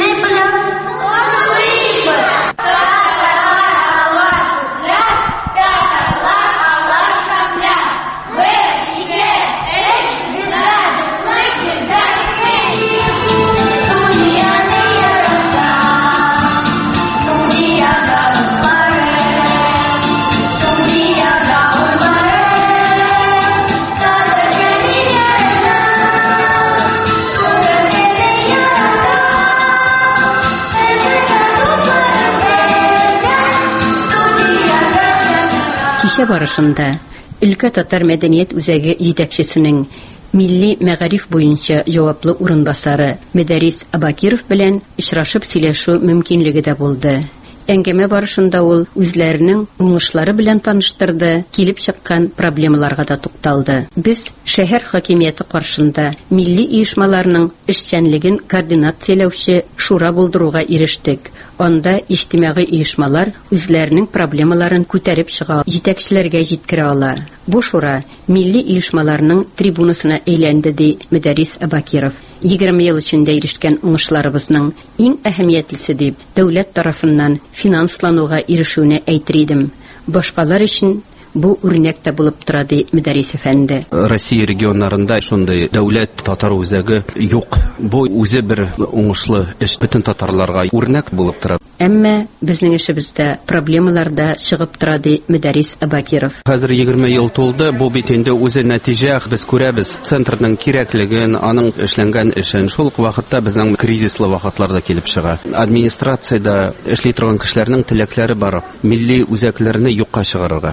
Кичә барышында өлкә татар мәдәният үзәге җитәкчесенең милли мәгариф буенча җаваплы урынбасары Медарис Абакиров белән очрашып сөйләшү мөмкинлеге дә булды. Әңгәмә барышында ул үзләренең уңышлары белән таныштырды, килеп чыккан проблемаларга да тукталды. Без шәһәр хакимияте каршында милли оешмаларның эшчәнлеген координацияләүче шура булдыруга ирештек. Анда иҗтимагый оешмалар үзләренең проблемаларын күтәреп чыга, җитәкчеләргә җиткерә ала. Бу шура милли оешмаларның трибунасына әйләнде, ди Медарис Абакиров. егерме ел эчендә ирешкән уңышларыбызның иң әһәмиятлесе дип дәүләт тарафыннан финанслануга ирешүне әйтер идем. Башкалар өчен бу үрнәк тә булып тора, ди Медарис әфәнде. Россия регионнарында шундый дәүләт татар үзәге юк. Бу үзе бер уңышлы эш, бөтен татарларга үрнәк булып тора. Әмма безнең эшебездә проблемаларда чыгып тора, ди Медарис Абакиров. Хәзер егерме ел тулды, бу бит инде үзе нәтиҗә, без күрәбез центрның кирәклеген, аның эшләнгән эшен. Шул ук вакытта безнең кризислы вакытларда килеп чыга. Администрациядә эшли торган кешеләрнең теләкләре бар, милли үзәкләрне юкка чыгарырга.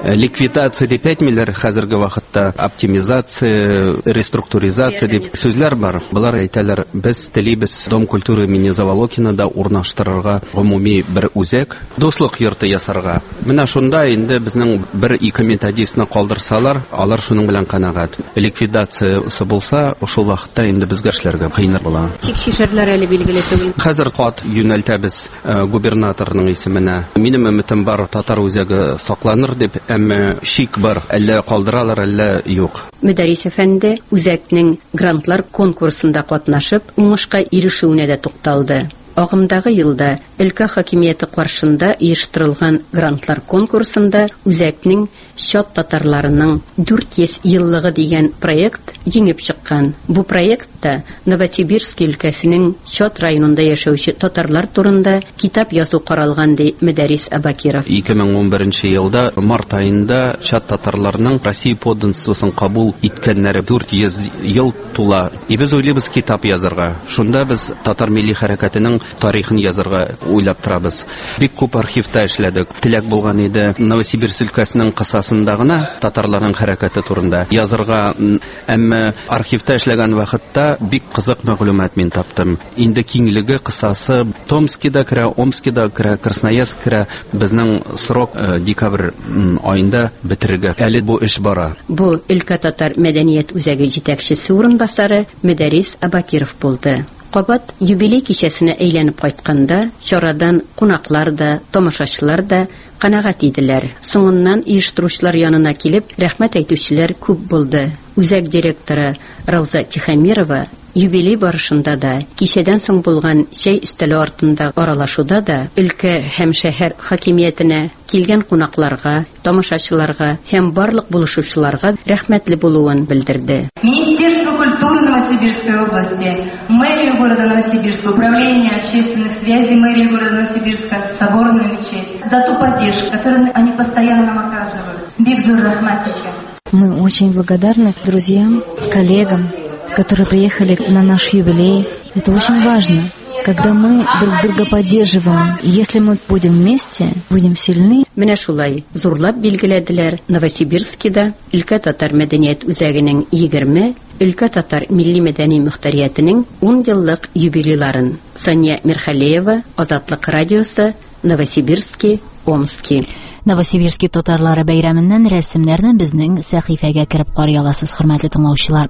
Ликвидация дип әйтмиләр хәзерге вакытта, оптимизация, реструктуризация дип сүзләр бар. Булар әйтәләр, без телибез Дом культуры имени Заволокинада урнаштырырга гомуми бер үзәк, дуслык йорты ясарга. Менә шунда инде безнең бер-ике методистны калдырсалар, алар шуның белән канагать. Ликвидациясы булса, ошол вакытта инде безгә эшләргә кыйнар була. Тик шишәрләр әле билгеле түгел. Хәзер кат юнәлтәбез губернаторның исеменә. Минем өметем бар, татар үзәге сакланыр дип, әмма шик бар, әллә калдыралар, әллә юк. Мөдәррис әфәнде үзәкнең грантлар конкурсында катнашып, уңышка ирешүенә дә тукталды. Агымдагы елда өлкә хакимияте каршында оештырылган грантлар конкурсында үзәкнең чат татарларының дүрт йөз еллыгы дигән проект җиңеп чыккан. Бу проектта Новосибирск өлкәсенең чат районында яшәүче татарлар турында китап язу каралган ди Мөдәррис Абакиров. ике мең унберенче елда март айында чат татарларның Россия подданствосын кабул иткәннәре дүрт йөз ел тула. И без уйлыйбыз китап язарга. Шунда без татар милли хәрәкәтенең тарихын язарга уйлап торабыз. Бик күп архивта эшләдек. Теләк булган иде Новосибирск өлкәсенең кысасында гына татарларның хәрәкәте турында язарга, әмма архивта эшләгән вакытта бик кызык мәгълүмат мин таптым. Инде киңлеге кысасы Томскида керә, Омскида керә, Красноярск керә. Безнең срок декабрь айында бетерергә. Әле бу эш бара. Бу өлкә татар мәдәният үзәге җитәкчесе урынбасары Мөдәррис Абакиров булды. Кабат юбилей кичәсенә әйләнеп кайтканда, чарадан кунаклар да, тамашачылар да канагать иделәр. Соңыннан оештыручылар янына килеп, рәхмәт әйтүчеләр күп булды. Үзәк директоры Рауза Тихомирова юбилей барышында да, кичәдән соң булган чәй өстәле артында аралашуда да, өлкә һәм шәһәр хакимиятенә, килгән кунакларга, тамашачыларга һәм барлык булышучыларга рәхмәтле булуын белдерде. Министерство культуры Новосибирской области, мэрия города Новосибирска, управление общественных связей мэрии города Новосибирска, соборную мечеть, за ту поддержку, которую они постоянно нам оказывают. Бигзур Рахматики. Мы очень благодарны друзьям, коллегам, которые приехали на наш юбилей. Это очень важно, когда мы друг друга поддерживаем. Если мы будем вместе, будем сильны. Менә шулай зурлап билгеләделәр Новосибирскида өлкә татар мәдәният үзәгенең егерме, өлкә татар милли мәдәни мөхтәриятенең ун еллык юбилейларын. Соня Мирхалеева, Азатлык радиосы, Новосибирский, Омский. Новосибирский татарлары бәйрәменнән рәсемнәрне безнең сәхифәгә кереп карый аласыз, хөрмәтле тыңлаучылар.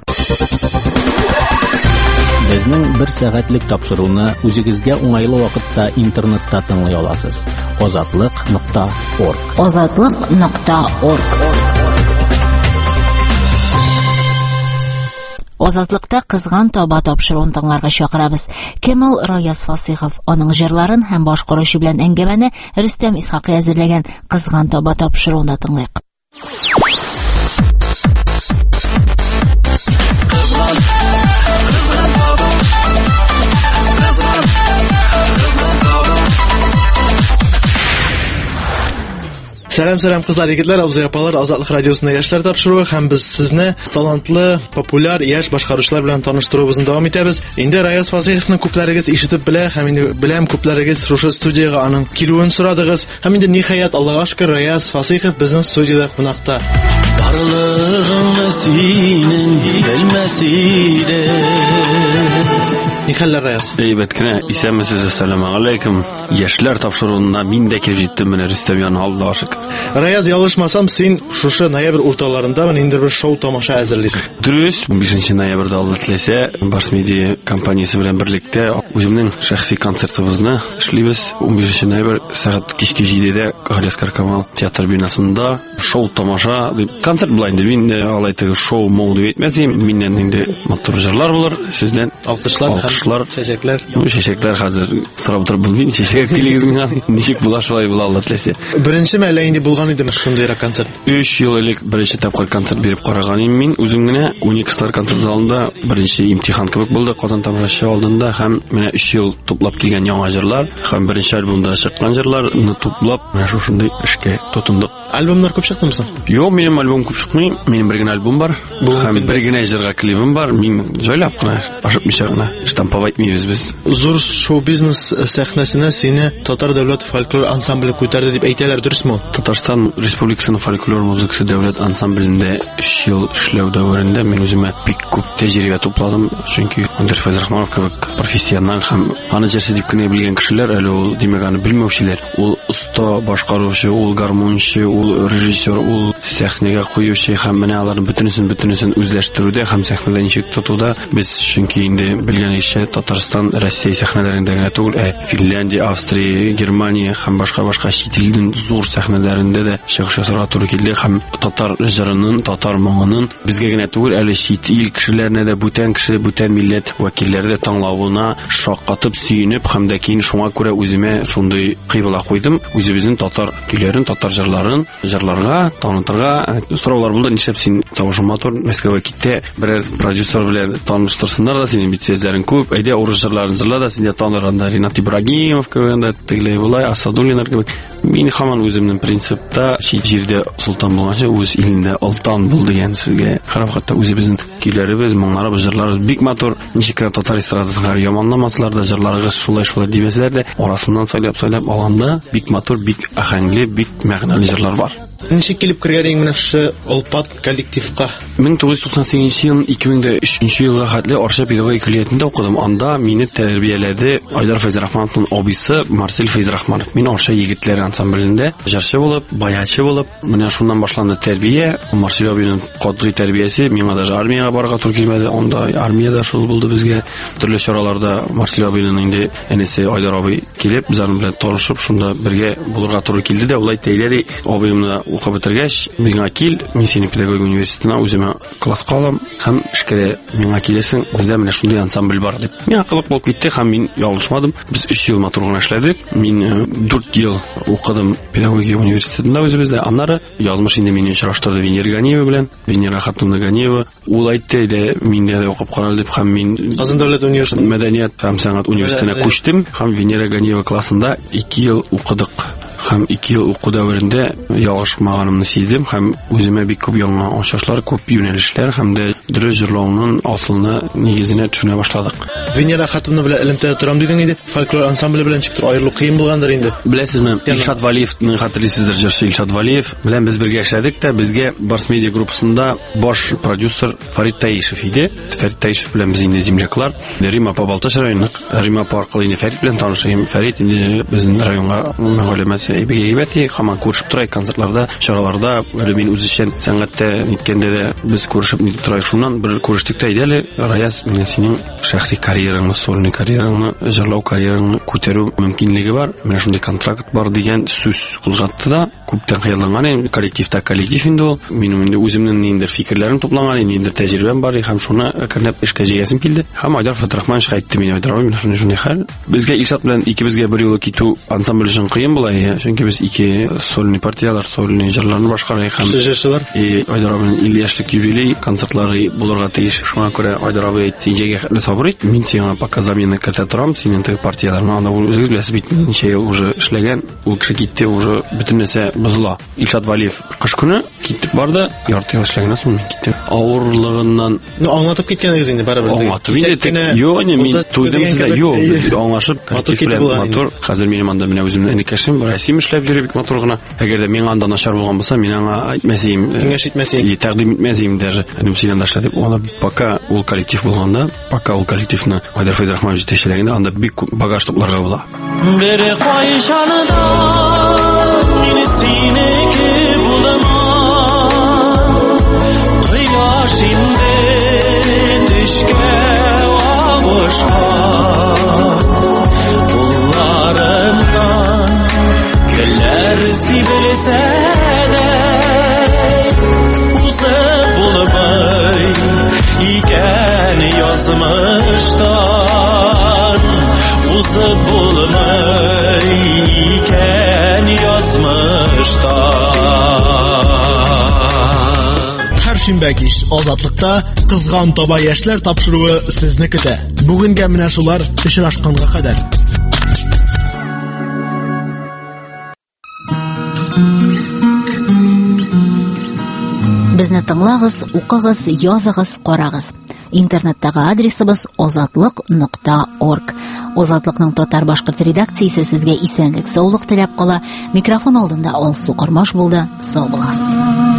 Безнең бер сәгатьлек тапшыруны үзегезгә уңайлы вакытта интернетта тыңлый аласыз. азатлык нокта орг. азатлык нокта орг. Азатлыкта кызган таба тапшыруын тыңларга чакырабыз. Кемал Раяз Фасихов аның җырларын һәм башкаручы белән әңгәмәне Рөстәм Исхакый әзерләгән кызган таба тапшыруында тыңлыйк. Сәлам, сәлам кызлар, егетләр, абзый апалар, Азатлык радиосында яшьләр тапшыруы һәм без сезне талантлы, популяр яшь башкаручылар белән таныштыруыбызны дәвам итәбез. Инде Раяз Фасиховны күпләрегез ишетеп белә һәм инде беләм күпләрегез шушы студиягә аның килүен сорадыгыз. Һәм инде ниһаять, Аллаһка шөкер, Раяз Фасихов безнең студиядә кунакта. Барлыгыңны синең белмәс иде. Нихәлләр, Раяз? Әйбәт кенә, исәнмесез, ассаламу алейкум. Яшьләр тапшыруына мин дә килеп җиттем, менә Рөстәм яны, Аллаһка шөкер. Раяз, ялгышмасам, син шушы ноябрь урталарында мен инде бер шоу тамаша әзерлисең. Дөрес, унбишенче ноябрьдә Алла теләсә, Барс медиа компаниясе белән берлектә үземнең шәхси концертыбызны эшлибез. унбишенче ноябрь сәгать кичке җидедә Галиаскар Камал театр бинасында шоу тамаша дип концерт була инде. Мин алай теге шоу мол дип әйтмәсем, миннән инде матур җырлар булыр, сездән алкышлар, алкышлар, чәчәкләр. Ну, чәчәкләр хәзер сорап торып булмый, чәчәк килегез миңа. Ничек була шулай була, Алла теләсә. Беренче мәле инде булган иде шундыйрак концерт. өч ел элек беренче тапкыр концерт биреп караган идем мин. Үзем генә уникстар концерт залында беренче имтихан кебек булды Казан тамашачы алдында һәм менә өч ел туплап килгән яңа җырлар һәм беренче альбомда чыккан җырларны туплап менә шушындый эшкә тотындык. Альбомнар күп чыктымы соң? Юк, минем альбом күп чыкмый. Минем бер генә альбом бар. Һәм бер генә җырга клипым бар. Мин җайлап кына, ашып мичә гына эштә штамповать мибез без. Зур шоу-бизнес сәхнәсенә сине Татар дәүләт фольклор ансамбле күтәрде дип әйтәләр, дөресме? Татарстан Республикасының фольклор музыкасы дәүләт ансамблендә өч ел эшләү дәверендә мин үземә бик күп тәҗрибә тупладым. Чөнки Андер Фәйзрахманов кебек профессиональ һәм аны җырчы дип кенә белгән кешеләр әле ул димәк аны белмәүчеләр. Ул оста башкаручы, ул гармончы, ул режиссер, ул сәхнәгә куючы һәм менә аларның бөтенесен бөтенесен үзләштерүдә һәм сәхнәдә ничек тотуда без чөнки инде белгәнчә Татарстан Россия сәхнәләрендә генә түгел, ә Финляндия, Австрия, Германия һәм башка-башка чит илнең зур сәхнәләрендә дә чыгыш ясарга туры килде һәм татар җырының, татар моңының безгә генә түгел, әле чит ил кешеләренә дә, бүтән кеше, бүтән милләт вәкилләре дә таңлавына шаккатып, сөенеп һәм дә кин шуңа күрә үземә шундый кыйбла куйдым. Үзебезнең татар көйләрен, татар җырларын җырларга, танытырга сораулар булды. Нишләп син тавышың матур, Мәскәүгә китте, берәр продюсер белән таныштырсыннар да, синең бит сүзләрең күп, әйдә урыс җырларын җырла да, син дә танырга, Ринат Ибрагимов кебек, тегеләй булай, Асадуллиннар кебек. Мин һаман үземнең принципта чит җирдә солтан булганчы үз илендә олтан бул дигән сүзгә карап, хәтта үзебезнең көйләребез, моңнарыбыз, җырларыбыз бик матур. Ничек кенә татар эстрадасында яманламаслар да, җырларыгыз шулай-шулай димәсләр дә, арасыннан сайлап-сайлап алганда бик матур, бик ахәңле, бик мәгънәле җырлар бар. Ничек килеп кергән менә шу Олпат коллективка? мең тугыз йөз туксан сигезенче ел ике мең өченче елга хәтле Арча педагогика колледжында укыдым. Анда мине тәрбияләде Айдар Фәйзрахмановның абыйсы Марсель Фәйзрахманов. Мин Арча егетләре ансамблендә җырчы булып, баячы булып, менә шуннан башланды тәрбия. Марсель абыйның катгый тәрбиясе, миңа даже армиягә барырга туры килмәде. Анда армиядә шул булды безгә. Төрле чараларда Марсель абыйның инде әнисе Айдар абый килеп, безнең белән танышып, шунда бергә булырга туры килде дә, улай тәйләде. Абыйымны укып бетергәч, миңа кил, мин сине педагогия университетына үземә класска алам һәм эшкә миңа киләсең, бездә менә шундый ансамбль бар дип. Миңа кызык булып китте һәм мин ялгышмадым. Без өч ел матур гына эшләдек. Мин дүрт ел укыдым педагогия университетында үзебездә. Аннары язмыш инде мине очраштырды Венера Ганиева белән. Венера хатыны Ганиева ул әйтте дә, мин дә укып карар дип, һәм мин Казан дәүләт университеты мәдәният һәм сәнгать университетына күчтем һәм Венера Ганиева классында ике ел укыдык. Һәм ике ел уку дәверендә ялгышмаганымны сиздем һәм үземә бик күп яңа ачышлар, күп юнәлешләр һәм дә дөрес җырлауның асылны, нигезенә төшенә башладык. Венера хатыны белән элемтә торам дидең иде. Фольклор ансамбле белән чиктер аерылу кыен булгандыр инде. Беләсезме, Илшат Валиевны хәтерлисездер, җырчы Илшат Валиев белән без бергә эшләдек тә, безгә Барс медиа группасында баш продюсер Фарид Таишев иде. Фарид Таишев белән без инде земляклар. Рима по Балташ районына, Рима по аркылы инде Фарид белән танышым. Фарид инде безнең районга мәгълүмат әйбәти, һаман күрешеп торайк концертларда, чараларда, әле мин үз өчен сәнгатьтә ниткәндә дә без күрешеп нитеп торайк. Шуннан бер күрештек тә иде әле, Раяз, менә синең шәхси карьераңны, сольный карьераңны, җырлау карьераңны күтәрү мөмкинлеге бар. Менә шундый контракт бар дигән сүз кузгатты да, күптән хыялланган. Коллективта коллектив инде ул. Минем инде үземнең ниндер фикерләрем туплаган, ниндер тәҗрибәм бар, һәм шуны әкренләп эшкә җигәсем килде. Һәм Айдар Фәтрахманович әйтте мине, Айдар абый, менә шундый шундый хәл. Безгә Илшат белән икебезгә бер юлы китү ансамбль өчен кыен була, чөнки без ике сольный партиялар, сольный җырларны башкарыйк һәм җырчылар. И Айдар абыйның илле яшьлек юбилей концертлары булырга тиеш. Шуңа күрә Айдар абый әйтте, җәйгә хәтле сабыр ит. Мин сиңа пока замена кертә торам, синең теге партияларны анда үзегез беләсез бит, ничә ел уже эшләгән. Ул кеше китте, уже бөтен нәрсә бозыла. Илшат Валиев кыш көне китеп барды, ярты ел эшләгәннән соң мин киттем. Авырлыгыннан Ну, аңлатып киткәнегез инде барыбер. Аңлатып инде. Юк, мин туйдым сездә, юк, аңлашып, коллектив белән матур. Хәзер минем анда менә үземнең энекәшем бар, Рәсим эшләп йөри бик матур гына. Әгәр дә миңа анда начар булган булса, мин аңа әйтмәсем, киңәш итмәсем, тәкъдим итмәсем даже. Әнем синең дә эшләп, аны пока ул коллектив булганда, пока ул коллективны Айдар Фәйзрахманович җитәкчелегендә, анда бик багаж топларга була. Бере кайшанында мине синеке булма, кояш инде төшкә авышка, улларымнан гөлләр сибелсә дә, узып булмый икән язмыштан, узып булмый икән язмыштан. Һәр шимбә кич Азатлыкта кызган таба яшьләр тапшыруы сезне көтә. Бүгенгә менә шулар очрашканга кадәр. Безне тыңлагыз, укыгыз, языгыз, карагыз. Интернеттагы адресыбыз азатлык нокта орг. Азатлыкның татар башкорт редакциясе сезгә исәнлек, саулык теләп кала. Микрофон алдында Алсу Кормаш булды. Сау буласыз.